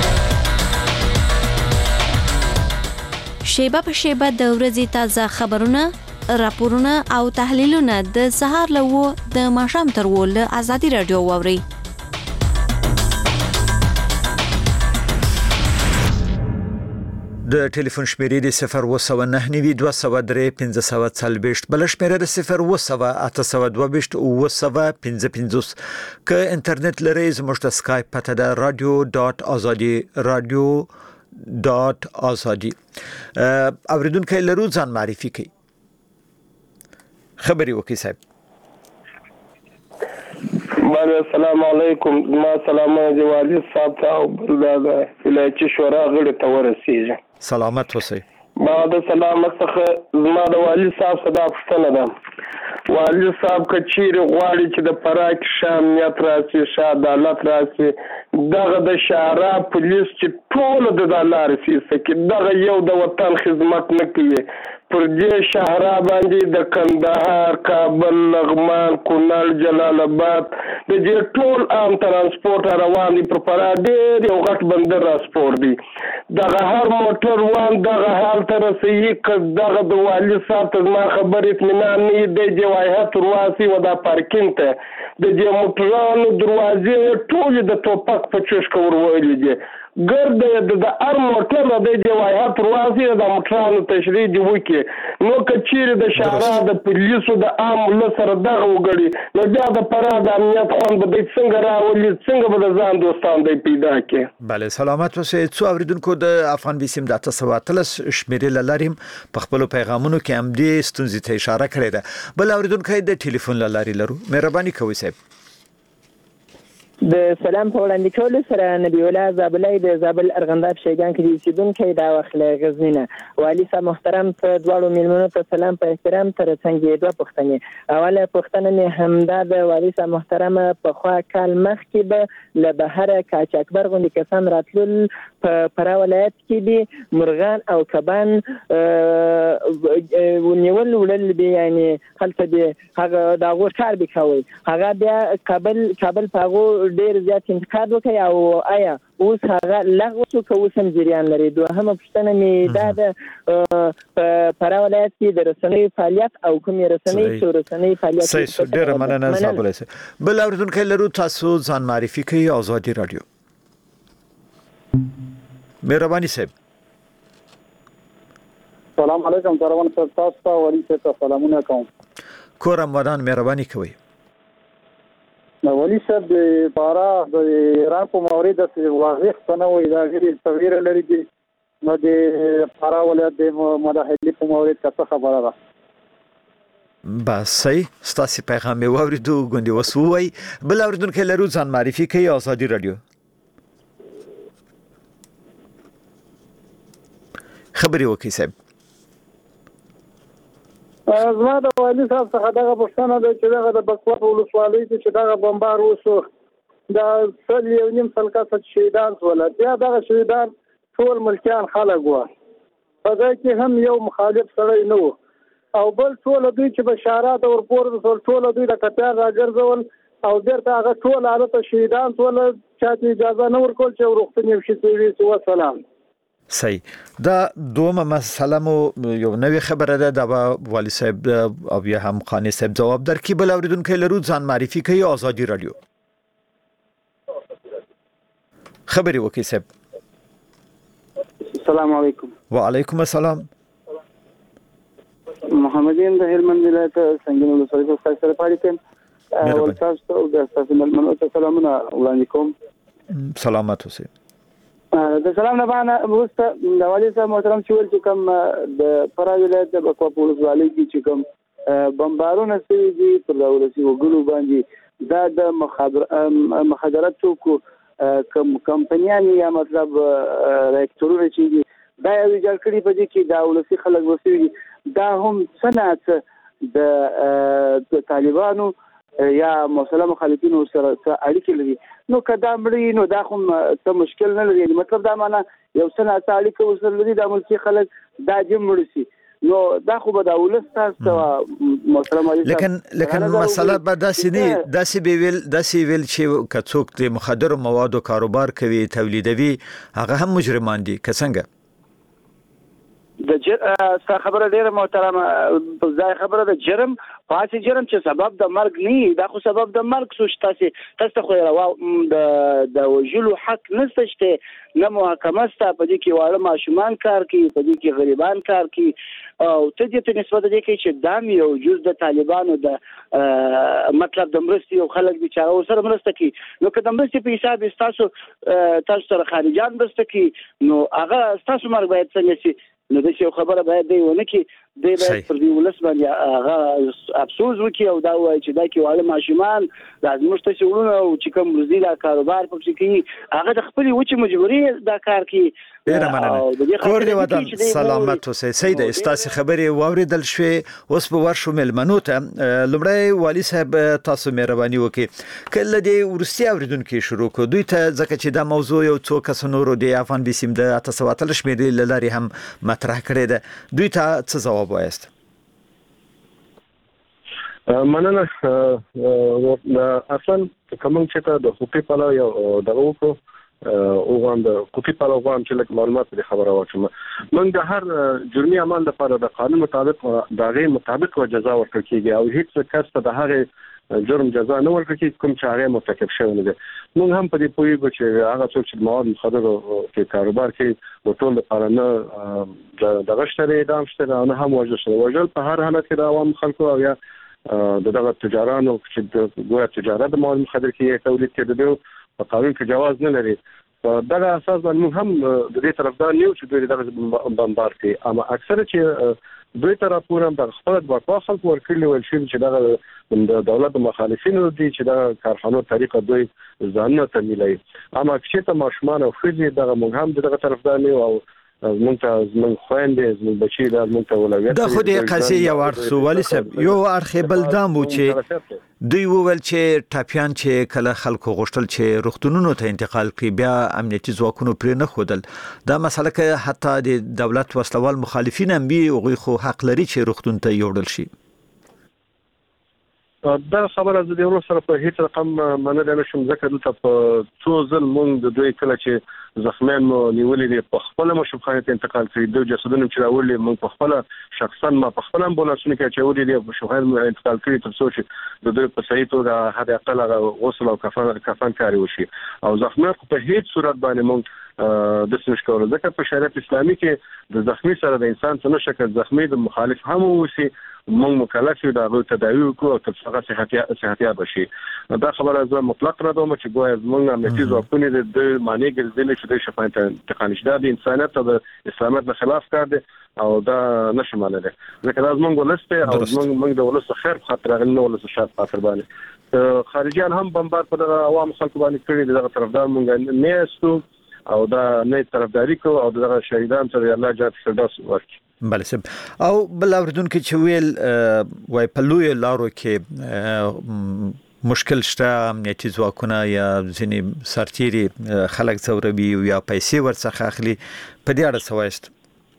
شیبه په شیبه د ورځې تازه خبرونه راپورونه او تحلیلونه د سهار له د ماښام تر ول ازادي رادیو ووري. د ټلیفون شمیرې د صفر و سو نه نوي دوه سو درې پنځه سو څلوېښت بل شمیره د صفر و سو اته سو دوه ویشت او سو پنځه پنځوس که انټرنیټ لري زموږ د سکایپ پته ده رادیو ډاټ ازادي رادیو ډاټ ازادي. اوریدونکو لرو ځان معرفي کوي خبري وکي صاحب. بله السلام علیکم. ما سلامونه دی والد صاحب ته او بل د ولایتي شورا غړي ته ورسیږي. سلامت اوسئ. ما د سلامت څخه زما د والد صاحب څخه دا پوښتنه ده. والد صاحب که چیرې غواړي چې د فراه کې ښه امنیت راسي، ښه عدالت راسي، دغه د شعرا پولیس چې ټوله د دا لارې سیسه کې دغه یو د وطن خدمت نه کوي، پر دې شهرا باندې د کندهار، کابل، لغمان، کونړ، جلال آباد د دې ټول عام ترانسپورت روان دي. پر فراه ډېر یو غټ بندر راسپور دی. دغه هر موټر وان دغه حال ته رسوي که دغه د والد صاحب ته زما خبر اطمینان نه وي، دی دې وایحت ورواسی و دا پارکینګ ته د دې موټرانو دروازې ټولې د ټوپک په چشکه ورولې دي. ګرد د هر موټر نه دی دې وایحت ورواسی د موټرانو تشریح دي وکړي. نو که چیرې د شهرا د پولیسو د عام ولس سره دغه وګړي نو بیا د فراه د امنیت خوند به دی څنګه راولي، څنګه به د ځان دوستان دی پیدا کړي. بله سلامت اوسئ. څو اوریدونکو د افغان بیسیم د اته سوه اتلس شمیرې له لارې هم په خپلو پیغامونو کې همدې ستونزې ته اشاره کړې ده. بل اوریدونکی د ټلیفون له لارې لرو. مهرباني کوئ صاحب. د سلام په وړاندې کولو سره نبی الله زابلای د زابل ارغنداب شیګان کې اوسیدونکی دا وخت له غزنینه. والي صاحب محترم ته دواړو میلمنو ته سلام په احترام تر څنګه دوه پوښتنې. اوله پوښتنه مې همدا د والي صاحب محترم په خوا کال مخکې به له بهره کاچاکبر غوندې کسان راتلل په فراه ولایت کې دي مرغان او کبان ونیول وړل دي، یعنی هلته دي هغه د هغو کار به کوي. هغه بیا کابل کابل په هغو ډېر زیات انتقاد وکړي او آیا اوس هغه لغوه شو که اوس هم جریان لري؟ دوهمه پوښتنه مې دا ده په فراه ولایت کې د رسنیو فعالیت او کومې رسنۍ څو رسنۍ فعالیت؟ صحیح، ډېره مننه زابل صاحب. بل اوریدونکی لرو، تاسو ځان معرفي کوئ. آزادي رادیو. مهرباني صاحب. سلام علیکم. کاروان صاحب تاسو ته والي صاحب ته سلامونه کوم. کورم ودان. مهرباني کوئ. والي صاحب د فراه د ایران په مورید د واضح تنوع د غیر تغییر لري دي، نو د فراه ولایت د مداخلې په مورید څه خبره ده؟ بس صحیح، ستاسو پیغام مې واوریدو، ګوندې وسوي. بل اوریدونکی لرو، ځان معرفي کوي. آزادي رادیو. خبري وکړئ صاحب. زما د والي صاحب څخه دغه پوښتنه ده چې دغه د بکواه په ولسوالۍ کې چې دغه بمبار وشو، دا سل یو نیم سل کسه شهیدان شول، بیا دغه شهیدان ټول ملکیان خلک وو، په ځای کې هم یو مخالف سړی نه و، او بل ټول دوی چې بشاره ته ورپورته شول ټول دوی د کتار راګرځول او بیرته هغه ټول حالت شهیدان شول، چاته اجازه نه ورکول چې روغتون یې شي وي. وسلام. صحیح. دا دومره مسله مو یو نوې خبره ده، دا به والي صاحب او یا هم خاني صاحب جواب درکړي. بل اوریدونکی لرو، ځان معرفي کوي. آزادي رادیو. خبري وکړئ صاحب. السلام علیکم. وعلیکم السلام. محمدین د هلمند ولایت څنګه ولسوالۍ په خاصه پاړی کې او تاسو ته د تاسو ملمنو ته سلامونه وړاندې کوم. سلامت اوسئ. د سلام نه باندې وروسته د والي صاحب محترم چې ول چې کوم د فراه ولایت د بکواه په ولسوالۍ کې چې کوم بمبارونه شوي دي پر ولسي وګړو باندې، دا د مخابرات څوک کوم کمپنیان یا مطلب ریکټورونه چې دي دا یو جوړ کړي په دې کې دا ولسي خلک وسوي، دا هم صنعت د طالبانو یا مسله مخالفینو سره اړیکې لري. نو کدا مړی نو دا خو څه مشکل نه لري، مطلب دا معنا یو څه اړیکه وسره لري د ملکی خلک دا جمع شي، نو دا خو به د ولس تاسو مسله. لیکن لیکن مسله به داسې نه داسې به ویل داسې ویل چې کڅوک د مخدر موادو کاروبار کوي تولیدوي هغه هم مجرمان دي که څنګه؟ د جر خبره ډیره محترمه په ځای خبره د جرم پاسې جرم چې سبب د مرګ نه، دا خو سبب د مرګ سوچ تاسو تاسو خو د د وجلو حق نشته چې نه محاکمه ستا په دې کې واړه ماشومان کار کوي، په دې کې غریبان کار کوي، او ته دې ته نسبت دې کې چې دام یو جز د طالبانو د مطلب د مرستي او خلک دي چې او سره مرسته کوي، نو که د مرستي په حساب تاسو تاسو سره خارجان مرسته کوي، نو هغه تاسو مرګ باید څنګه شي؟ نو د څه خبره باید دی ونه کې دی باید پر دې ولس باندې هغه افسوس وکړي او دا وایي چې دا کې واړه ماشومان دا زموږ ته شغلونه او چې کوم روزي دا کاروبار پکې کوي هغه د خپلې وچې مجبوري دا کار کوي. ډیره مننه. کور دې وطن سلامت اوسئ. سید ستاسو خبرې واوریدل شوې. اوس په ورشو ملمنو ته لومړی والي صاحب تاسو مهرباني وکړئ کله دې ورستی اوریدونکو شروع کو دوی ته ځکه چې دا موضوع یو څو کس نورو د افغان بي سیم د تاسو وتل شمیرې لاري هم مطرح کړی ده دوی ته څه جواب وایست؟ مننه. اصلا کوم چې ته د حقوقي پاله یو دغه وکړو او غوند حقوقي پاله غوند چې لکه معلومات د خبره واچم موږ د هر جرمي عمل لپاره د قانون مطابق د غیر مطابق و جزا ورکړل کیږي او هیڅ کس ته د هغه جرم جزا نه ورکړي کیږي کوم چې هغه مرتکب شوی نه دی. موږ هم په دې پوهیږو چې هغه څوک چې مواد مخدر کې کاروبار کوي د ټول لپاره نه د غشتري اعدام شته نه هم وژل شوی. وژل په هر حالت کې د عوام خلکو او یا د دغه تجارانو چې د ګویا تجارت د مواد مخدر کې تولید کېدل په قانون کې جواز نه لري. په دغه اساس باندې هم د دې طرفدار نیو چې دوی دغه بمبار کوي اما اکثره چې دوی طرف پورم د خپل د واقع خلکو ورکړي ول شي چې دغه د دولت مخالفینو دي چې دا کارخانو طریقه دوی ځانونه تمویلي اما چې ته ماشومان او خځې دغه موږ هم دغه طرفدار نیو او مونږ زمون خويندې زمون بچي دا مونږ ته ولایت د خو دې قضیه یو ارخ والي صاحب یو ارخ بلدام و چې دوی وویل چې ټاپیان چې کله خلکو غوښتل چې رختونونو ته انتقال کړي بیا امنیتي ځواکونو پرې نه خودل دا مسله کې حتی د دولت وسلوال مخالفین هم بي او خو حق لري چې رختون ته یوړل شي. دا خبره د یو سره په هیڅ رقم منل نه شم ځکه دلته په څو ځل مونږ د دوی کله چې زخمیان مو نیولې دي په خپل مشرفانه ته انتقال کړي دوی جسدونه چې راولې مونږ په خپل شخصا ما په خپل امبولانسونه کې چې ودی دي شوهر مو انتقال کړي تر څو چې د دوی په صحیح توګه هدا اقل غسل او کفن کفن کاری وشي او زخمیان په هیڅ صورت باندې مونږ د سمش کول ځکه په شریعت اسلامي کې د زخمی سره د انسان څخه شکل زخمی د مخالف هم وسی مونږ مکلف یو د تداوی وکړو تر څو صحتیا صحتیا بشي. دا خبره زه مطلق را دوم چې ګویا مونږ امنیتي ځواکونه د معنی ګرځېدل چې د شفاعت انتقال شته د انسانیت او د اسلامت د خلاف کار دي او دا نشماله ده ځکه دا مونږ ولسته او مونږ مونږ د ولس خیر په خاطر غل نو ولس شرط خاطر باندې خارجيان هم بمبار په دغه عوام خلکو باندې کړی دغه طرفدار مونږ نه استو او دا نه طرفداري کو او دغه شهیدان ته الله جات فردوس ورکړي. بله سب او بل اوردونکو چې ویل وای په لوی لارو کې مشکل شته امنیتي ځواکونه یا ځینې سرتيري خلک څوروي یا پیسې ورڅخه اخلي په دې اړه څه وایست؟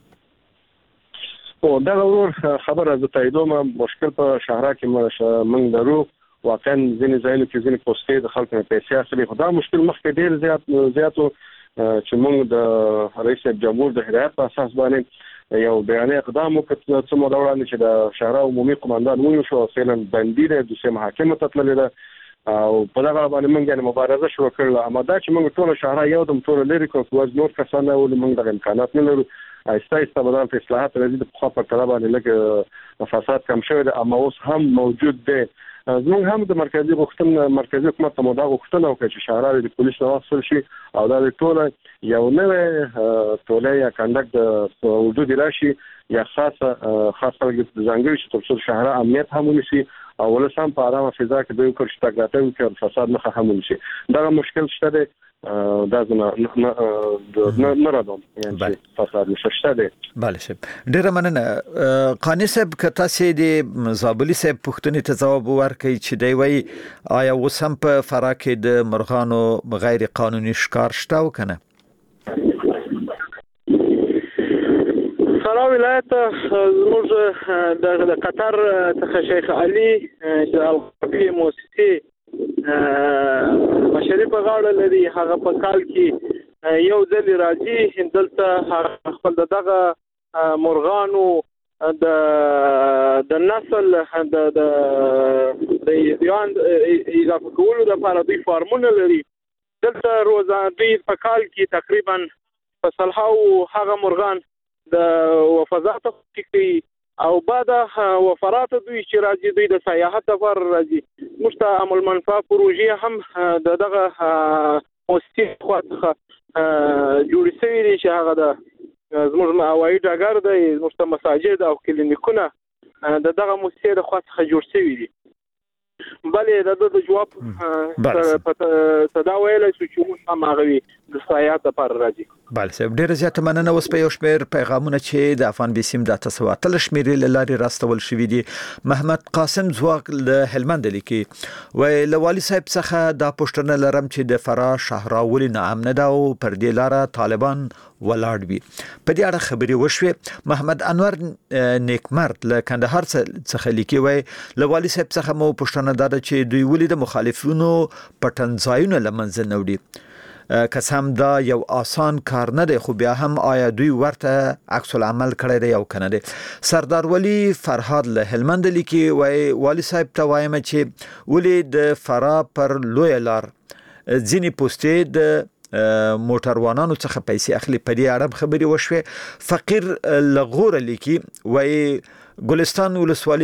او دا ورور خبره زه تاییدوم مشکل په شهرا کې موږ درو واقعا ځینې ځایونه کې ځینې پوسټې د خلکو پیسې اخلي خو دا مشکل مخکې ډیر زیات زیاتو چې موږ د رئیس جمهور د هدایت په اساس باندې یو بیان اقدام وکړ چې موږ وړاندې چې د شهر عمومي قوماندان ونیو شو فعلا بندي د دوسیه محاکمه ته تللی ده او په دغه باندې موږ یې مبارزه شروع کړل اما دا چې موږ ټول شهر یو د ټول لري کوو نور کسانه ول موږ د امکانات نه لرو ایسته ایسته بدل په اصلاحات راځي د خپل په طلب باندې لکه فساد کم شوی اما اوس هم موجود دی. زموږ هم د مرکزی غوښتنه مرکزی حکومت ته مودا غوښتنه وکړي چې شهراره د پولیس نه واخیستل شي او دا ټول یو نوې ټوله یا کنډک د وجود راشي یا خاصه خاصه د ځانګړي چې تر څو شهر امنیت هم ونیسي او ولسم په آرامه فضا کې دوی کړ چې تاګاته وکړي فساد نه هم ونیسي. دا مشکل شته دی دا زما نه نه راځم یعنی فساد نشته دی. بله شپ ډیره مننه قانی صاحب کته سي دي زابلی صاحب پښتني ته جواب ورکړي چې دی وای آیا وسم په فرا کې د مرغانو غیر قانوني ښکار شته وکنه؟ فرا ولایت زموږ د قطر څخه شیخ علي چې الغربي موسسي مشري په غاړه لري هغه په کال کې یو ځل راځي دلته خپل دغه مرغانو د د نسل د د یان اضافه کولو لپاره دوی فارمونه لري دلته روزانه دوی په کال کې تقریبا په سلهاو هغه مرغان د وفازات کوي او بعد وفرات دوی چې راځي دوی د سیاحت لپاره راځي مشته عمل منفعه پروژې هم د دغه مؤسسې خواته جوړې شوې دي چې هغه د زموږ هوایي ډګر دی، زموږ ته مساجد او کلینیکونه د دغه موسسې د خوا څخه جوړ شوي دي. بلې د ده د جواب ته دا ویلی شو چې اوس هم هغه وي د سیاحت لپاره راځي. بله صاحب، ډېره زیاته مننه. اوس په یو شمېر پیغامونه چې د افغان بیسیم د اته سوه اتلس شمېرې له لارې راستول شوي دي. محمد قاسم ځواک له هلمند لیکي، وایي له والي صاحب څخه دا پوښتنه لرم چې د فراه شاهراه ولې ناامنه ده او پر دې لاره طالبان ولاړ وي. په دې اړه خبرې وشوې. محمد انور نیکمرد له کندهار څخه لیکي، وایي له والي صاحب څخه مو پوښتنه دا ده چې دوی ولې د مخالفینو پټنځایونه له منځه نه وړي. که هم دا یو آسان کار نه دی، خو بیا هم آیا دوی ورته عکس العمل کړی دی او کنه دی. سردار ولی فرهاد له هلمند لیکي، وایي والي صاحب ته وایم چې ولې د فراه پر لوی لار ځینې پوستې د موټروانانو څخه پیسې اخلي. په دې اړه خبرې وشوې. فقیر لغور لیکي، وایي ګلستان ولسوالۍ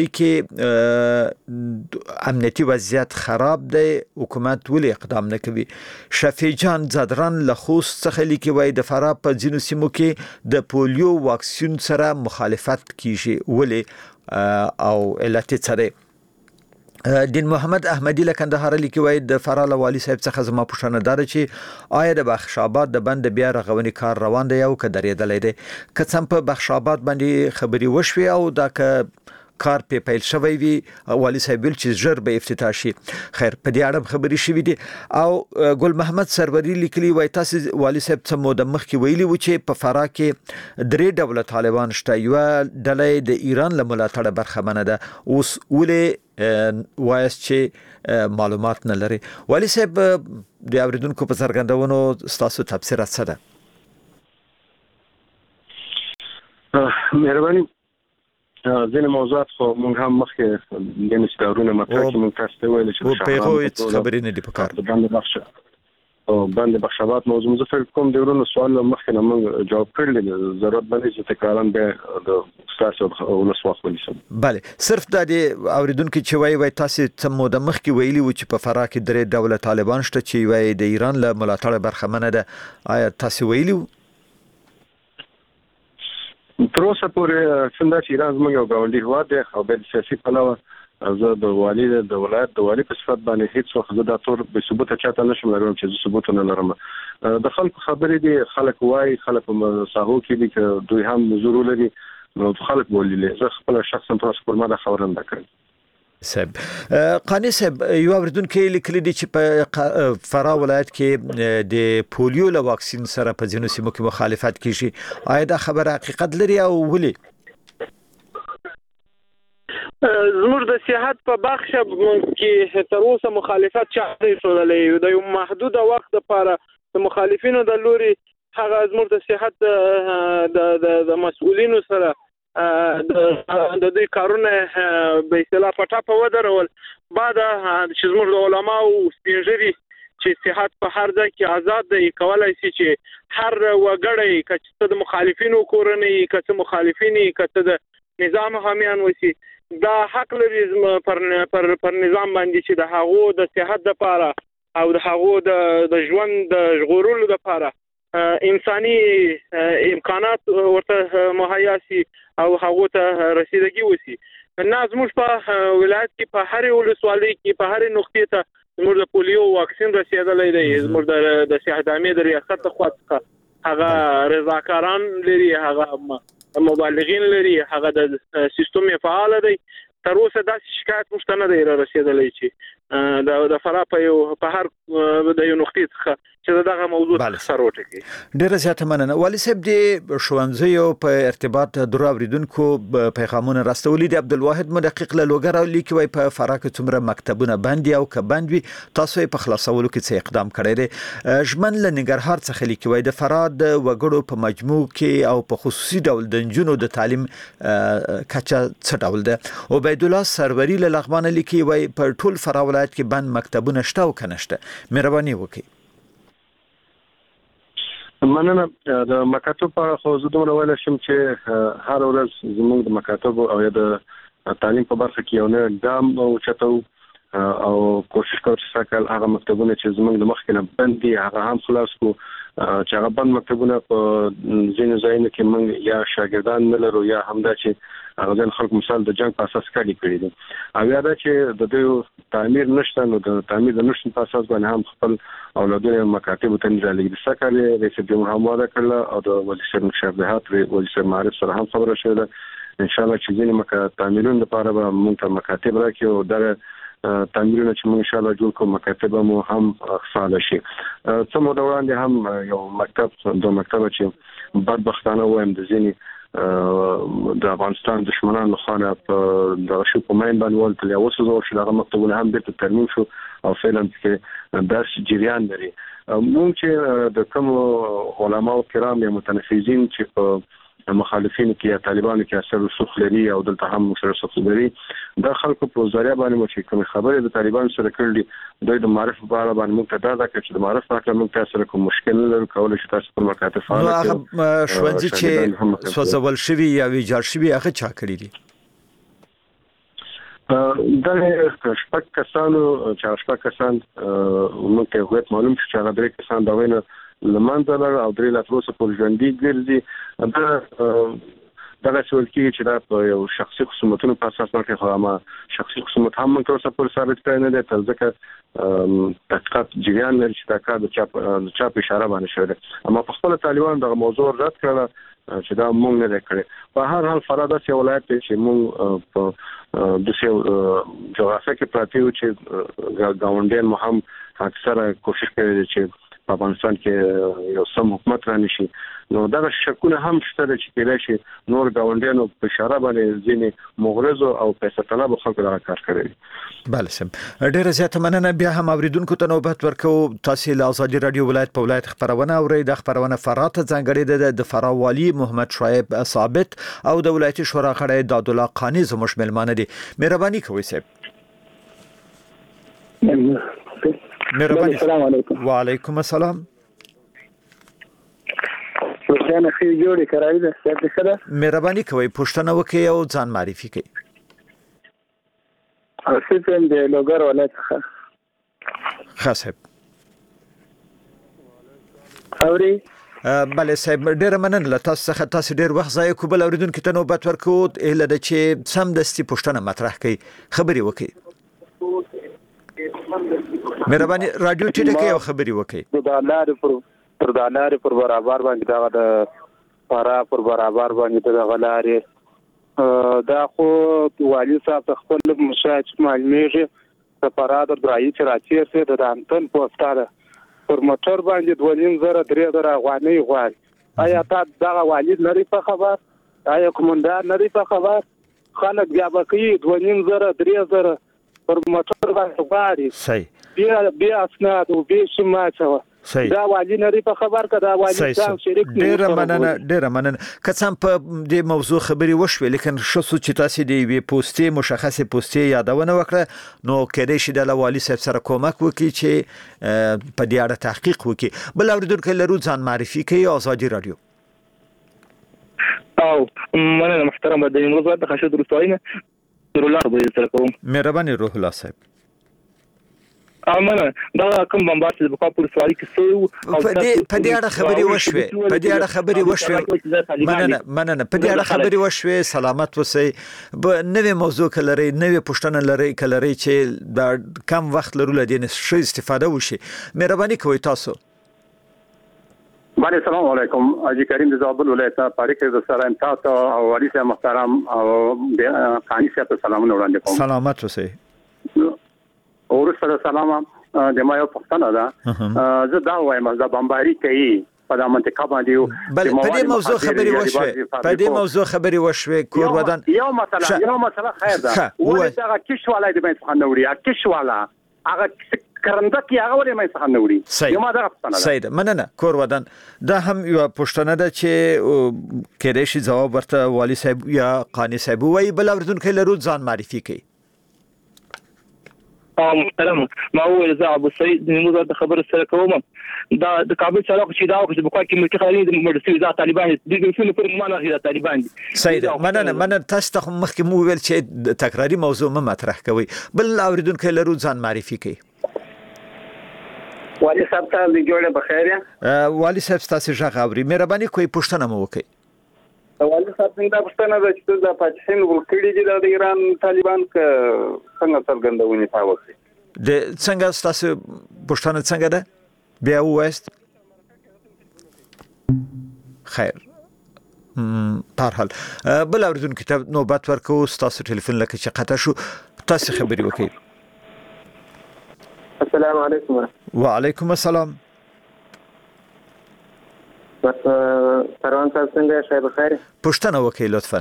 کې امنیتي وضعیت خراب دی، حکومت ولې اقدام نه کوي. شفیع جان زادران له خوست څخه لیکي، وایي د فراه په ځینو سیمو کې د پولیو واکسین سره مخالفت کیږي، ولې او علت څه دی. دین محمد احمدی له کندهار لیکي، وایي د فراه له والي صاحب څخه زما پوښتنه دا ده چې آیا د بخش آباد د بند بیا رغونې کار روان دی او که درېدلی دی. که څه هم په بخش آباد باندې خبرې وشوې او دا که کار په پیل شوی وي، والي صاحب ویل چې ژر به افتتاح شي. خیر، په دې اړه خبرې شوې دي. او ګل محمد سروري لیکلي، وایي تاسو والي صاحب څه موده مخکې ویلي و چې په فراه کې درې ډوله طالبان شته. یوه ډله د ایران له ملاتړه برخمنه ده، اوس ولې وایست چې معلومات نه لري. والي صاحب د اوریدونکو په څرګندونو ستاسو تبصره څه ده؟ مهرباني، ځینې موضوعات خو موږ هم مخکې د نشدارونه مطرح کې موږ تاسو ته ویل چې په هغه هیڅ خبرې نه دي په کار. د باندې بخش او باندې بخش آباد موضوع زه فکر کوم د ورونو سوال مخکې نه موږ جواب کړل، ضرورت باندې چې تکرارا به د تاسو ولسواک ونیسم. بله، صرف د اوریدونکو چې وایي وایي تاسو څه موده مخکې ویلي و چې په فراه کې درې ډوله طالبان شته چې وایي د ایران له ملاتړه برخمنه ده. آیا تاسو ویلي و؟ تر اوسه پورې څنګه چې ایران زموږ یو ګاونډي هیواد دی او به سیاسي پلوه زه د والي د ولایت د والي په صفت باندې هیڅ وخت زه دا تور به ثبوت چاته نشم لرم چې زه ثبوت نه لرم. د خلکو خبرې دي، خلک وایي، خلک په ساحو کې دي چې دوی هم نظر لري، نو خلک بولي. زه خپل شخصا تاسو پر ما د خبرم نه کړم. صاحب قانی صاحب، یو اوریدونکو لیکلي دي چې په فراه ولایت کې د پولیو له واکسین سره په ځینو سیمو کې مخالفت کیږي. آیا دا خبره حقیقت لري او ولې؟ زموږ د سیاحت په بخش کې تر اوسه مخالفت چا نه شوللی. د یو محدود وخت لپاره د مخالفینو د لوري هغه زموږ د سیاحت د د مسؤلینو سره د دې کارونه به اصطلاح پټه په ودرول. بعد چې زموږ د علماو سپینږیري چې سیاحت په هر ځای کې آزاد دی، کولای شي چې هر وګړی که څه د مخالفینو کورنۍ، که څه مخالفینی، که څه د نظام حامیان وسی، دا حق لري پر پر پر نظام باندې چې د هغو د سیاحت لپاره او د هغو د ژوند د ژغورلو لپاره انساني امکانات ورته مهیا شي او هغه ته رسیدګي وسی. نه زموږ په ولایت کې په هر ولسوالۍ کې په هر نقطې ته زموږ د پولیو واکسین رسیدلی دی. زموږ د د سیاحت عامې د ریاست خوا څخه هغه رضاکاران لري، هغه مبلغین لري، هغه د سیستم فعال دی. تر اوسه داسې شکایت موږ نه دی را رسیدلی چې د د فراه په یو په هر د یو نقطې څخه چې دغه موضوع سر وټکي. ډیره زیاته مننه. والي صاحب د ښوونځیو په ارتباط درو اوریدونکو پیغامونه راستولي دي. عبدالواحد مدقق له لوګر لیکي، وایي په فراه کې څومره مکتبونه بند دي او که بند وي تاسو یې په خلاصولو کې څه اقدام کړی دی. ژمن له ننګرهار څخه لیکي، وایي د فراه د وګړو په مجموع کې او په خصوصي ډول د نجونو د تعلیم کچه څه ډول ده. عبیدالله سروري له لغمان لیکي، وایي په ټول فراه ولایت کې بند مکتبونه شته او که نشته. مهرباني وکړئ. مننه. د مکاتب په خو زه دومره ویلی شم چې هر ورځ زموږ د مکاتبو او یا د تعلیم په برخه کې یو نه ګام اوچتو او کوشش کوو چې سږ کال هغه مکتبونه چې زموږ د مخکې نه بند دي هغه هم خلاص کړو. چې هغه بند مکتبونه په ځینو ځایونو کې موږ یا شاګردان نه لرو یا همدا چې هغه ځین خلک مثال د جنگ په اساس کړي کړي دي او یا دا چې د دوی تعمیر نشته نو د تعمیر د نشټ په اساس باندې هم خپل اولادونه مکاتب ته نه لګي د سکري رئیس جمهور هم وعده کړل او د وزیر مشابهت وزیر معرف سره هم خبره شوه ان شاء الله چې ځینې مکاتب تعمیرون لپاره به موږ ته مکاتب راکړي او در تعمیرونه چې موږ ان شاء الله جوړ کوو مکاتب مو هم فعال شي. څه مو وړاندې هم یو مکتب د مکتب چې بدبختانه وایم د ځینې د افغانستان دشمنانو خانه په د شو په مین باندې ولته یو څه زور شو دغه مکتبونه هم بیرته ترمیم شو او فعلا کې درس جریان لري. موږ چې د کوم علماء کرام یا متنفذین چې په مخالفین کې یا طالبانو کې اثر رسوخ لري او دلته هم سره رسوخ لري د خلکو په ذریعہ باندې مو چې کوم خبره د طالبانو سره کړلې د معرف په اړه باندې موږ ته دا دا چې د معرف په اړه موږ تاسو سره کوم مشکل نه لرو کولای شي تاسو په مکاتب فعال کړئ. نو شوندي چې سوځول شوی یا ویجاړ شوی هغه چا کړی دي؟ دا شپږ کسانو چې شپږ کسان موږ ته هویت معلوم چې هغه درې کسان دا ویني لمانځل او درې لا تر اوسه په ژوندۍ ګرځي دا دا څول کې چې دا په یو شخصي خصومتونو په اساس باندې خو ما شخصي خصومت هم موږ تر اوسه پر ثابت کړی نه دی تر ځکه تحقیقات جریان لري چې دا کار د چاپ د چاپ اشاره باندې شوی دی اما په خپل طالبان دغه موضوع رد کړل چې دا موږ نه کړی. په هر حال فراد سي ولایت چې موږ په د سیو جغرافیه کې پراته یو چې گاونډیان مو هم اکثره کوشش کوي چې په افغانستان کې یو سم حکومت رانشي نو دا شکونه هم شته چې کله شي نور گاونډیانو په اشاره باندې ځینې مغرض او پیسې طلب خلکو دا کار کوي. بله سم ډیره زیاته مننه. بیا هم اوریدونکو ته نوبت ورکو. تاسو له ازادي رادیو ولایت په ولایت خبرونه اورئ. د خبرونه فرات ځانګړي د فرا والی محمد شعیب ثابت او د ولایتي شورا غړی داد الله قانی زموږ ملمانه دي. مهرباني کوئ صاحب. مهرباني. السلام علیکم. وعلیکم السلام. پښتنه خې جوړې کراوي ده څه ده؟ مهرباني کوئ پښتنه وکي او ځان معرفي کړئ. اوسېم د لوګر ولایت څخه. خاصه. اوري بله صاحب ډیره مننه تاسو څخه. تاسو ډیر وخت ځای کو بل اوریدونکو ته نوبت ورکو اله د چې سم دستي پښتنه مطرح کړئ خبري وکړئ. مهرباني رادیو ټیټه کې او خبري وکړئ. د لارې پر پر د لارې پر برابر باندې دا د فرا پر برابر باندې د غلارې دا خو والی صاحب خپل مشاهد معلومیږي د فرا د درایي چې راځي چې د انتن پوسټاره پر موټر باندې دوه زره درې زره افغانۍ غواړي. آیا تاسو دا والی لري په خبر؟ آیا کومندار لري په خبر؟ خلک بیا بقي دوه زره درې زره پر موټر باندې غواړي. صحیح. بیا بیا اسناد او بیا شماچو صحیح. دا والی نری په خبر کړه والی ځان شریک ډیر مننه ډیر مننه. کڅم په دې موضوع خبري وشوي لیکن شخص چې تاسو دی وی پوسټي مشخصه پوسټي یادونه وکړه نو کېدې شي د والی صاحب سره کومک وکړي چې په دې اړه تحقیق وکړي. بل اوریدونکو لرو ځان معرفي کوي. ازادي رادیو. او مننه محترم د نیمروز ولایت خشد رسوینه روح الله به سره کوم. مهرباني روح الله صاحب. امنه دا کوم بمبار چې په کاپور سوالي کې سو په دې په دې اړه خبري وشوي په دې اړه خبري وشوي مننه مننه په دې اړه خبري وشوي. سلامت اوسئ. به نوې موضوع کلري نوې پښتنه لري کلري چې دا کم وخت لرول دي نه شي استفاده وشي. مهرباني کوئ تاسو. باندې السلام علیکم. اجي کریم د زابل ولایت پاریک د سره تاسو او والی صاحب محترم او د قانی صاحب سلامونه وړاندې کوم. سلامت اوسئ. اور سره سلام د ما یو پښتنه ده زه دا وایم دا بمباری کوي په د منطقه باندې. بل په دې موضوع خبري وشوي په دې موضوع خبري وشوي کور ودان یو مسله یو مسله خیر ده ولې دا کښواله د مې څنګه نوري کښواله هغه کرنده کې هغه ولې مې څنګه نوري یو ما دا پښتنه ده. سید مننه کور ودان دا هم یو پښتنه ده چې کېدې شي جواب ورته والی صاحب یا قانی صاحب وای. بل اوریدونکو لرو ځان معرفي کوي. محترم ما ویل زه ابو سعید نیموزه د خبر سره کوم. دا د کابل سره چې دا چې په کې ملي خالي د مرسي ځا طالبان دي د څه پر معنا غیر طالبان دي. سید مننه مننه تاسو ته مخکې مو ویل چې تکراری موضوع ما مطرح کوي. بل اوریدونکو لرو ځان معرفي کوي. والي صاحب ته د جوړه بخیر یم والي صاحب ستاسو ژغ اوري مهرباني کوئ پوښتنه مو وکړئ. والي صاحب څنګه پوښتنه ده چې د پاکستان ورکړي دي د ایران طالبان ک څنګه څرګندونې تا وکړي د څنګه ستاسو پوښتنه څنګه ده بیا وایست خیر په حال بل اوریدونکو ته نوبت ورکو ستاسو ټلیفون لکه چې قطع شو تاسو خبري وکړئ. السلام علیکم. وعلیکم السلام. پروان صاحب څنګه شای بخیر؟ پوښتنه وکړئ لطفا.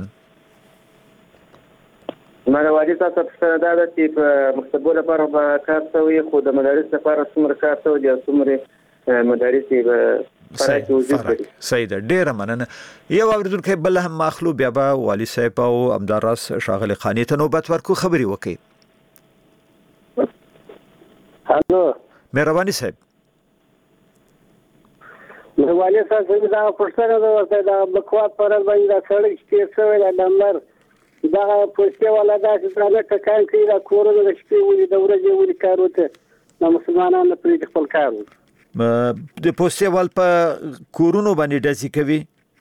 مله والي صاحب څه دا د چې په مکتبو لپاره به کار شوی خو د مدارس لپاره څومره کار شوی د څومره مدارس به صحیح ده ډیره مننه. یو اوریدونکو بل هم مخلو بیا به والي صاحب او امداراس شاغلي خاني ته نوبت ورکو خبري وکړي. هالو مهرباني صاحب. نو والي صاحب دا پښتنه دا ورته دا بکوات پر باندې دا سړی چې څه ویل نمبر دا پوسټه ولا دا چې دا ټکان کوي دا کورونه د شپې ولې د ورځې ولې کار وته نو مسلمانانو پرې خپل کار وکړي. د پوسټه وال په کورونو باندې دځي کوي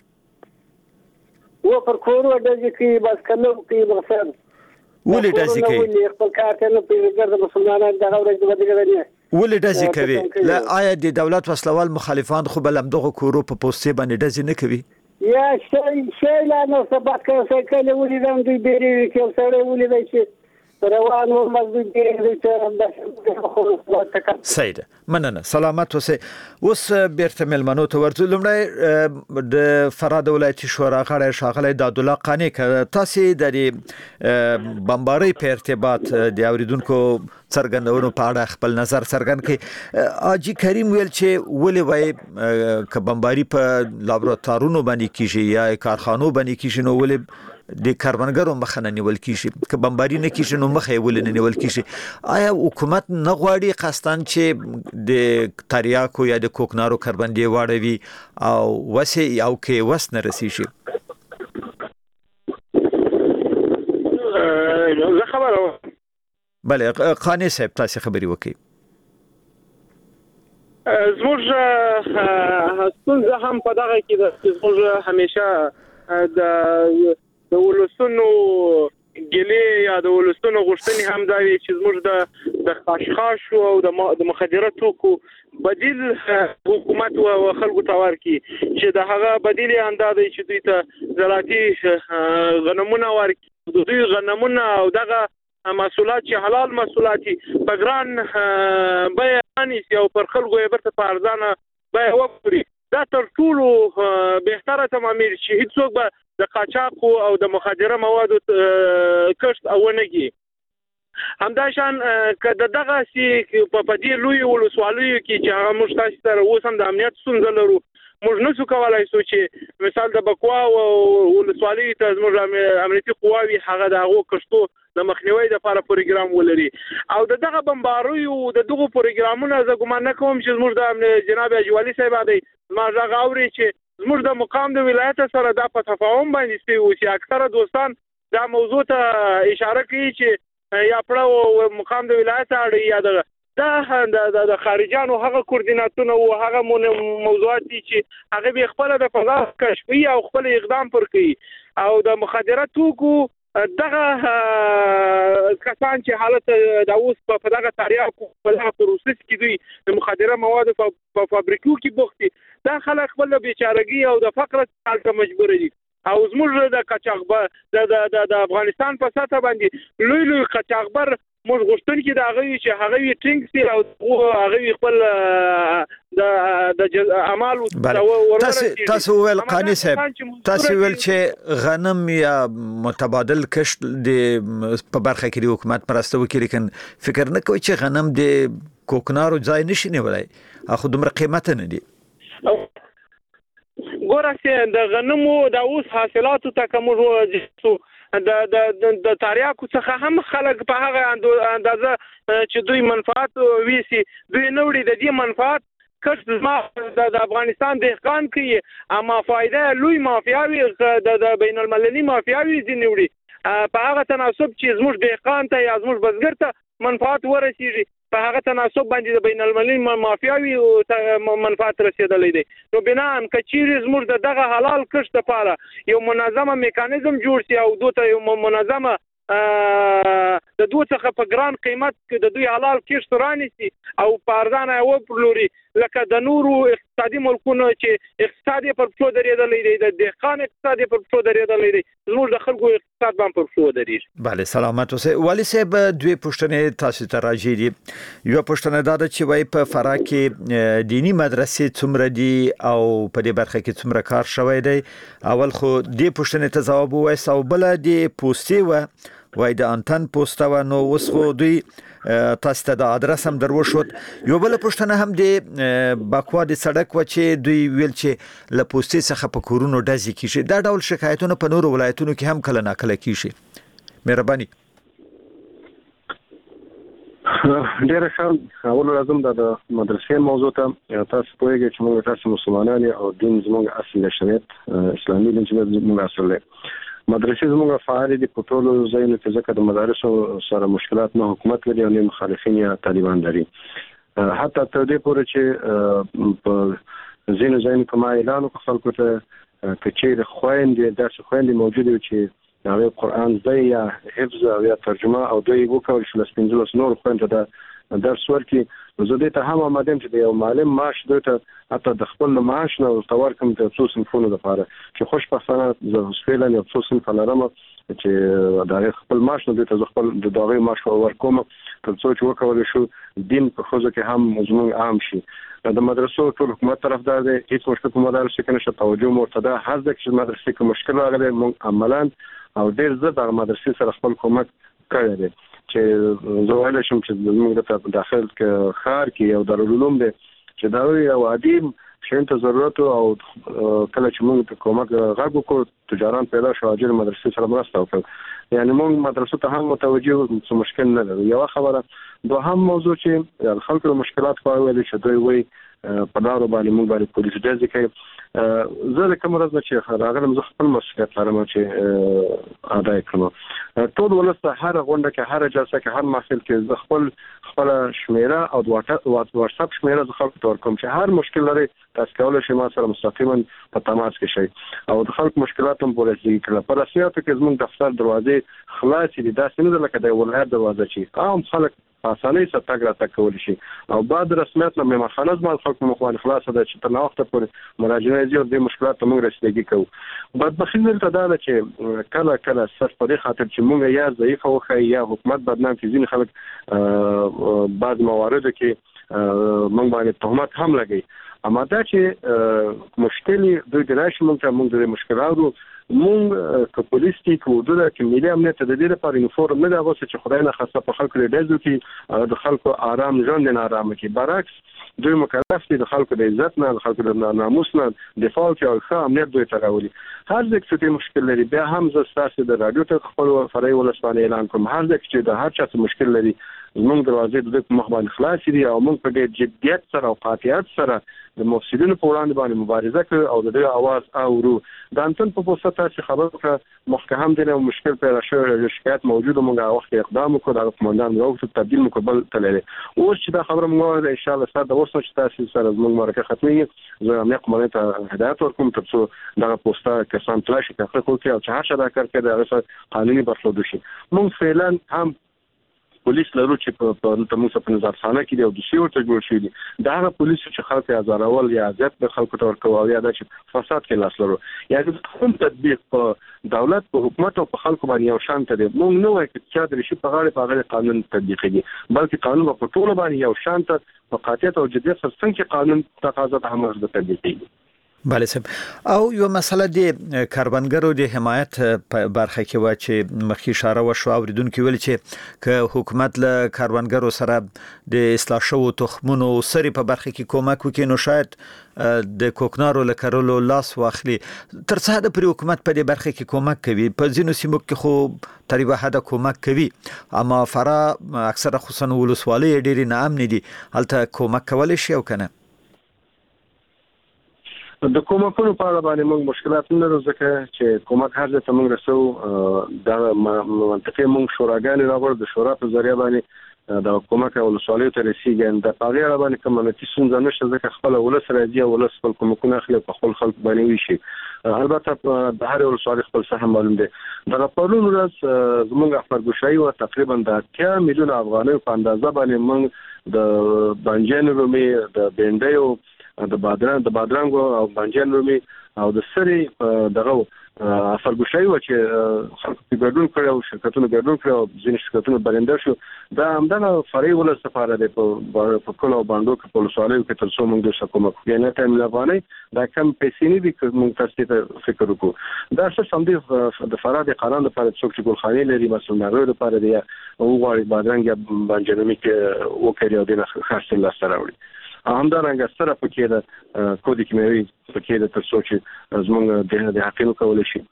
و پر کورونو دځي کوي بس کله کوي مقصد ولې دځي کوي ولې خپل کار ته نه پیژنګر د مسلمانانو دغه ورځ باندې نه ولې دځي کوي لا آیا د دولت وسلوال مخالفان خو بل هم دغه کورو په پوسټه باندې دځي نه کوي یا شي شي لا نو سبق کوي کله ولې دم دوی بیري کې سره ولې دی چې روانو مزدور دي سید مننه سلامت اوسئ. اوس بیرته ملمنو ته ورته لمړی د فراد ولایتي شورا غړی ښاغلی دادالله قانی تاسو د بمبارۍ په ارتباط د اوریدونکو څرګندونو په اړه خپل نظر څرګند کړي. حاجی کریم ویل چې ولې وای ک بمباري په لابراتوارونو باندې کیږي یا کارخانو باندې کیږي نو ولې د کاربنګرو مخه نه نیول کیږي ک بمباري نه کیږي نو مخه ولې نه نیول کیږي. آیا حکومت نه غواړي قصدن چې د تریاکو یا د کوکنارو کاربندي واړوي او وسه او کې وس نه رسیږي؟ زه خبره بله قانی صاحب تاسو خبري وکړئ. زموږ ستونزه هم په دغه کې ده زموږ همیشه د د ولسونو ګلې یا د ولسونو غوښتنې هم دا وي چې زموږ د د خاشخاش او د مخدره توکو بدیل حکومت او خلکو ته ورکړي چې د هغه بدیل اندازې چې دوی ته زراعتي غنمونه ورکړي د دوی غنمونه او دغه محصولات چې حلال محصولات په ګران بیه نشي او پر خلکو یې برته په ارزانه بیه وکړي. دا تر ټولو بهتره تمامیر چې هیڅوک به د قاچاق او د مخدره موادو کښت او ونګي. همدا شان کله دغه سي په پدې لوی ولسوالیو کې چې هغه موږ تاسو سره اوس هم د امنیت ستونزه لرو موږ نشو کولای سو چې مثال د بکوا او ولسوالۍ ته موږ امنیتي قواوي هغه دغه کښتو د مخنیوي لپاره پروګرام ولري او دغه بمباروي او دغه پروګرامونه زه ګمان نه کوم چې موږ د جناب اجوالي صاحب دی ما غاوري چې زموږ د مقام د ولایت سره د په تفاهم باندې سی چې اکثره دوستان دا موضوع ته اشاره کوي چې یا پړو مقام د ولایت اړ یا د دا د خارجانو هغه کوردیناتونه او هغه موضوعات چې هغه به خپل د فضا کشفي او خپل اقدام پر کوي او د مخدرات توکو دغه کسان چې حالت د اوس په دغه تاریخ په دغه پروسس کې دوی د مخدره مواد په فابریکو کې بوختي دا خلک خپل بیچارهګي او د فقر ته مجبور دي او زموږ د قاچاقبر د د افغانستان په سطح باندې لوی لوی قاچاقبر موږ غوښتل کې دا غوي چې هغه وی ټینګ سي او هغه خپل د د اعمال او تاسو تاسو ول قانی صاحب تاسو ول چې غنم یا متبادل کښت د په برخه کې د حکومت پرسته وکړي لیکن فکر نه کوي چې غنم د کوکنارو ځای نشي نیولای اخو دومره قیمت نه دي. ګوراسه د غنمو د اوس حاصلاتو ته کوم ورځو د د د تاریاکو څخه هم خلک په هغه اندازه چې دوی منفعت ویسي دوی نوړي د دې منفعت کښ ما د افغانستان دهقان کوي اما فائدہ لوی مافیاوي د بین المللي مافیاوي دي نوړي په هغه تناسب چې زموږ دهقان ته یا زموږ بزګر ته منفعت ورسیږي په هغه تناسب باندې د بین المللي مافیاوي منفعت رسیدلې دي. نو بناء کچیر زموږ د دغه حلال کښت لپاره یو منظمه میکانیزم جوړ شي او دوی ته یو منظمه د دوی څخه په ګران قیمت کې د دوی حلال کښت رانیسي او په ارزانه و پلوري لکه د نورو اقتصادي ملکونو چې اقتصاد پر پښو درېدلی دی د دهقان اقتصاد پر پښو درېدلی دی زموږ د خلکو اقتصاد باندې پر پښو درېږي. بله سلامت اوسئ. والي صاحب دوی پوښتنې تاسو ته راځي دي. یو پوښتنه دا ده چې وایي په فراه کې دینی مدرسې څومره دي او په دې برخه کې څومره کار شوی دی؟ اول خو دې پوښتنې ته ځواب ووایئ او بله دې پوستې وه وای د انتن پوسټ و نو اوس خو دوی تاسو ته د ادرس هم دروښود. یو بل پوښتنه هم د باکوا د سړک و چې دوی ویل چې له پوسټې څخه په کورونو ډزې کیږي. دا ډول شکایتونه په نورو ولایتونو کې هم کله ناکله کیږي. مهرباني. ډیره ښه. اول لازم د مدرسې موضوع ته تاسو پوهیږئ چې موږ تاسو مسلمانان او دین زموږ اصل شریعت اسلامي دین چې موږ اصل دی. مدرسې زموږ فعال دي په ټولو ځایونو کې ځکه د مدارسو سره مشکلات نه حکومت لري او نه مخالفین یا طالبان لري. حتی تر دې پورې چې په ځینو ځایونو کې ما اعلان وکړ خلکو ته که چیرې خویندې داسې خویندې موجودې وي چې هغوی قرآن زده یا حفظ او یا ترجمه او دوی وکولی شي له پنځلسو نورو خویندو ته درس ورکړي نو زه دې ته هم آماده یم چې د یو معلم معاش دوی ته حتی د خپل معاش نه ورته ورکړم د څو صنفونو لپاره چې خوشبختانه زه فعلا یو څو صنفه لرم چې د هغې خپل معاش نه دوی ته زه خپل د هغوی معاش ورکوم تر څو چې وکولی شو دین په ښځو کې هم زموږ عام شي. د مدرسو ټول حکومت طرفدار دی هیڅ مشکل په مدارسو کې نشته توجه مو ورته ده. هر ځای چې مدرسې کې مشکل راغلی موږ عملاً او ډېر زه د مدرسې سره خپل کومک کړی دی چې زه ویلی شم چې زموږ دلته داخل ښار کې یو دارالعلوم دی چې دا یو عادي شیانو ته ضرورت او کله چې موږ په کومک غږ وکړو تجاران پیدا شو اجر مدرسې سره مرسته وکړه یعنی موږ مدرسو ته هم متوجه څه مشکل نه لرو. یوه خبره. دوهم موضوع چې خلکو د مشکلات په اړه ویلي چې دوی وایي په لارو باندې موږ باندې پولیس ډزې کوي. زه د کوم ورځ نه چې راغلم زه خپل مسؤلیت لرم چې ادا یې کړم. ټول ولس ته هره غونډه کې هره جلسه کې هر محفل کې زه خپل خپله شمیره او د واټساپ شمیره زه خلکو ته ورکوم چې هر مشکل لري تاسو کولی شئ ما سره مستقیما په تماس کې شئ او د خلکو مشکلات هم پرېږدي کړه. په رسمیاتو کې زموږ دفتر دروازې خلاصې دي داسې نه ده لکه د ولایت دروازه چې عام خلک په اسانۍ سره تګ راتګ کولی شي او بعد رسمیت له مېمهخانه زما خلکو مخ باندې خلاصه ده چې تر ناوخته پورې مراجعه یې او دې مشکلات ته موږ رسیدګي کوو. بدبختي دلته دا ده چې کله کله صرف په دې خاطر چې موږ یا ضعیفه وښیو یا حکومت بدنام کړي ځینې خلک بعض مواردو کې موږ باندې تهمت هم لګوي. اما دا چې مشکل دوی د راشي موږ ته موږ د مشکلاتو مونږ که پولیس کې کوډه چې ملي امنیت د دې لپاره یونیفورم نه دا غوښته چې خدای نه خاصه په خلکو د دې کې د خلکو آرام ژوند نه آرام کې برعکس دوی مکلف دي د خلکو د عزت نه د خلکو د ناموس نه دفاع کوي او ښه امنیت دوی ته راولي. هر ځای چې مشکل لري بیا هم زه ستاسو د رادیو ته خپل فرعي ولسوالۍ اعلان کوم هر ځای چې د هر چا څه مشکل لري زموږ دروازې د دې مخ باندې خلاصې دي او موږ په ډېر جدیت سره او قاطعیت سره د مفسدینو په وړاندې باندې مبارزه کوي او د دې اواز اورو. د انتن په پوسټ تاسو خبر وکړه مخکې هم د مشکل پیدا شوی شکایت موجود موږ وخت اقدام وکړو د قومندان راوړو تبدیل مقبل تللی اوس چې دا خبره موږ ان شاء الله سره د اوس چې تاسو سره موږ مرکه ختمي زه امنیت قومندان ته هدایت ورکوم تر څو دا پوسټ کسان تلاش کوي چې او چې هر څه دا کار کوي دا قانوني برخورد شي. موږ فعلا هم پولیس لرو چې په تموس په نظارخانه کې دی او د سیور ته جوړ شوی دی دا هغه پولیس چې خلک ازارول یا ځت د خلکو ته ورکوي او یا د فساد کې لاس لرو یعنی کوم تطبیق په دولت په حکومت او په خلکو باندې یو شان ته دی. موږ نه وایو چې د رشي په غاړه په غاړه قانون تطبیقېږي بلکې قانون په ټولو باندې یو شان ته په قاطعیت او جدیت سره څنګه قانون تقاضا ته هم تطبیقېږي. بله صاحب. او یو مسله د کاربنګرو د حمایت په برخه کې و چې مخکې اشاره وشو اوریدونکو ویل چې که حکومت له کاربنګرو سره د اصلاح شوو تخمونو سری په برخه کې کومک وکړي نو شاید د کوکنارو له کرلو لاس واخلي. تر څه حده پورې حکومت په دې برخه کې کومک کوي؟ په ځینو سیمو کې خو تر یوه حده کومک کوي اما فراه اکثره خصوصا ولسوالۍ ډېرې ناامنې دي هلته کومک کولی شي او که نه؟ د کومکونو په اړه باندې موږ مشکلات نه لرو ځکه چې کومک هر ځای ته موږ رسو دا منطقې موږ شوراګانې راغور د شورا په ذریعه باندې د حکومت او ولسوالیو ته رسیږي د پاغي اړه باندې کوم نتیجه څنګه نشته ځکه خپل ولس راځي او ولس خپل کومکونه اخلي په خپل خلک باندې وشي. البته د هر ولسوالۍ خپل سهم معلوم دي. د پرون ورځ زموږ خبرګوشي او تقریبا د اتیا میلیون افغانۍ په اندازه باندې موږ د بانجان رومي د بینډیو د بادرنګ د بادرنګو او بانجان رومي او د سری دغه خبرګوشي و چې خلک په ګډون کړو شرکتونو ګډون کړو ځینې شرکتونو برنده شو دا همدغه فرعي ولس لپاره د په کلو باندې په ولسوالیو کې تر څو موږ د حکومت کې نه تم لغانه دا کم پیسې نه دي چې موږ تاسو ته فکر وکړو دا څه سم دي د فراد قانون لپاره څوک چې ګلخاني لري مثلا هغه لپاره دی او غواړي بادرنګ یا بانجانومي کې وکړي او د خاص لاس راوړي همدارنګه سره پکې د کودی کیمیاوي پکې د تر څو چې زموږ د حقینو کول شي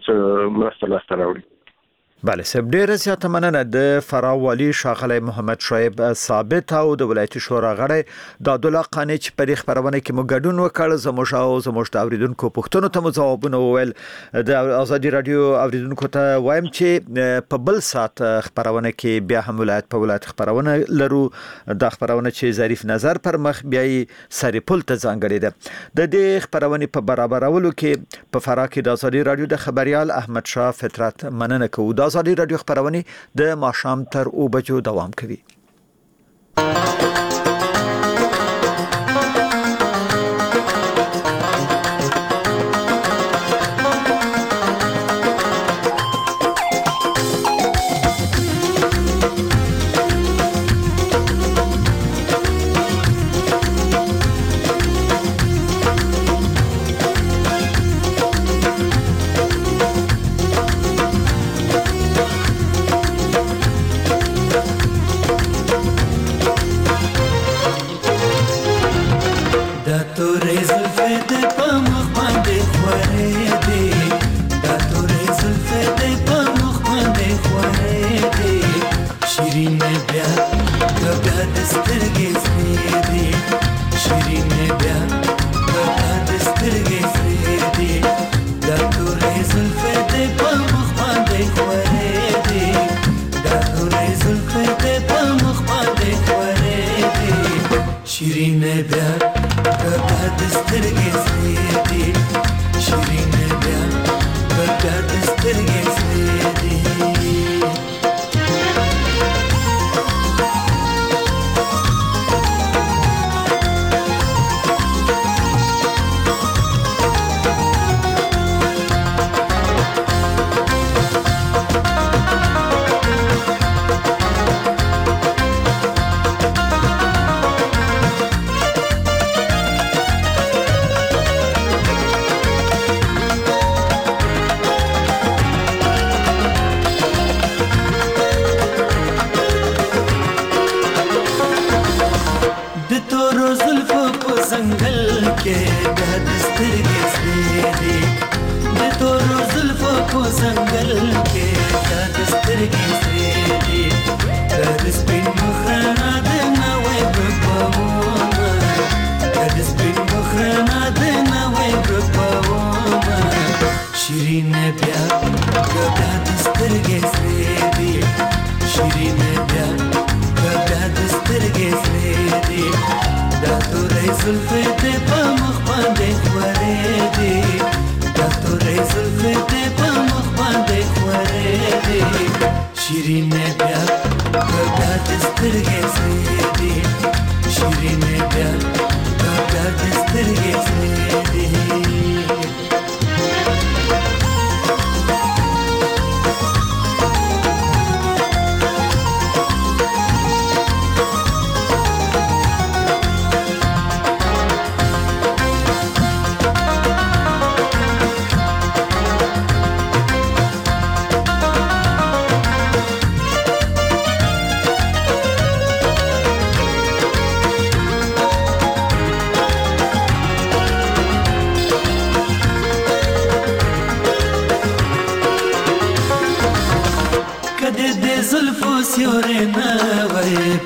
څه مرسته لاس راوړي. بله سب ډیره زیاته مننه د فراه والي ښاغلی محمد شعیب ثابت او د ولایتي شورا غړی د عبدالله قانی چې په خبرونه کې مو ګډون وکړ زموږ او زموږ د اوریدونکو پوښتنو ته مو ځوابونه وویل. د ازادي رادیو اوریدونکو ته وایم چې په بل سات خبرونه کې بیا هم ولایت په ولایت خبرونه لرو د خبرونه چې ظریف نظر پر مخ بیاي سریپل ته ځانګړي ده. د دې خبرونه په برابرولو کې په فراه کې د ازادي رادیو د خبريال احمد شاه فطرت مننه کوو. ازادي رادیو خبرونه د ماښام تر او بجو دوام کوي.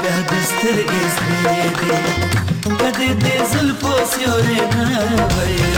Kade de zulfo siore na vai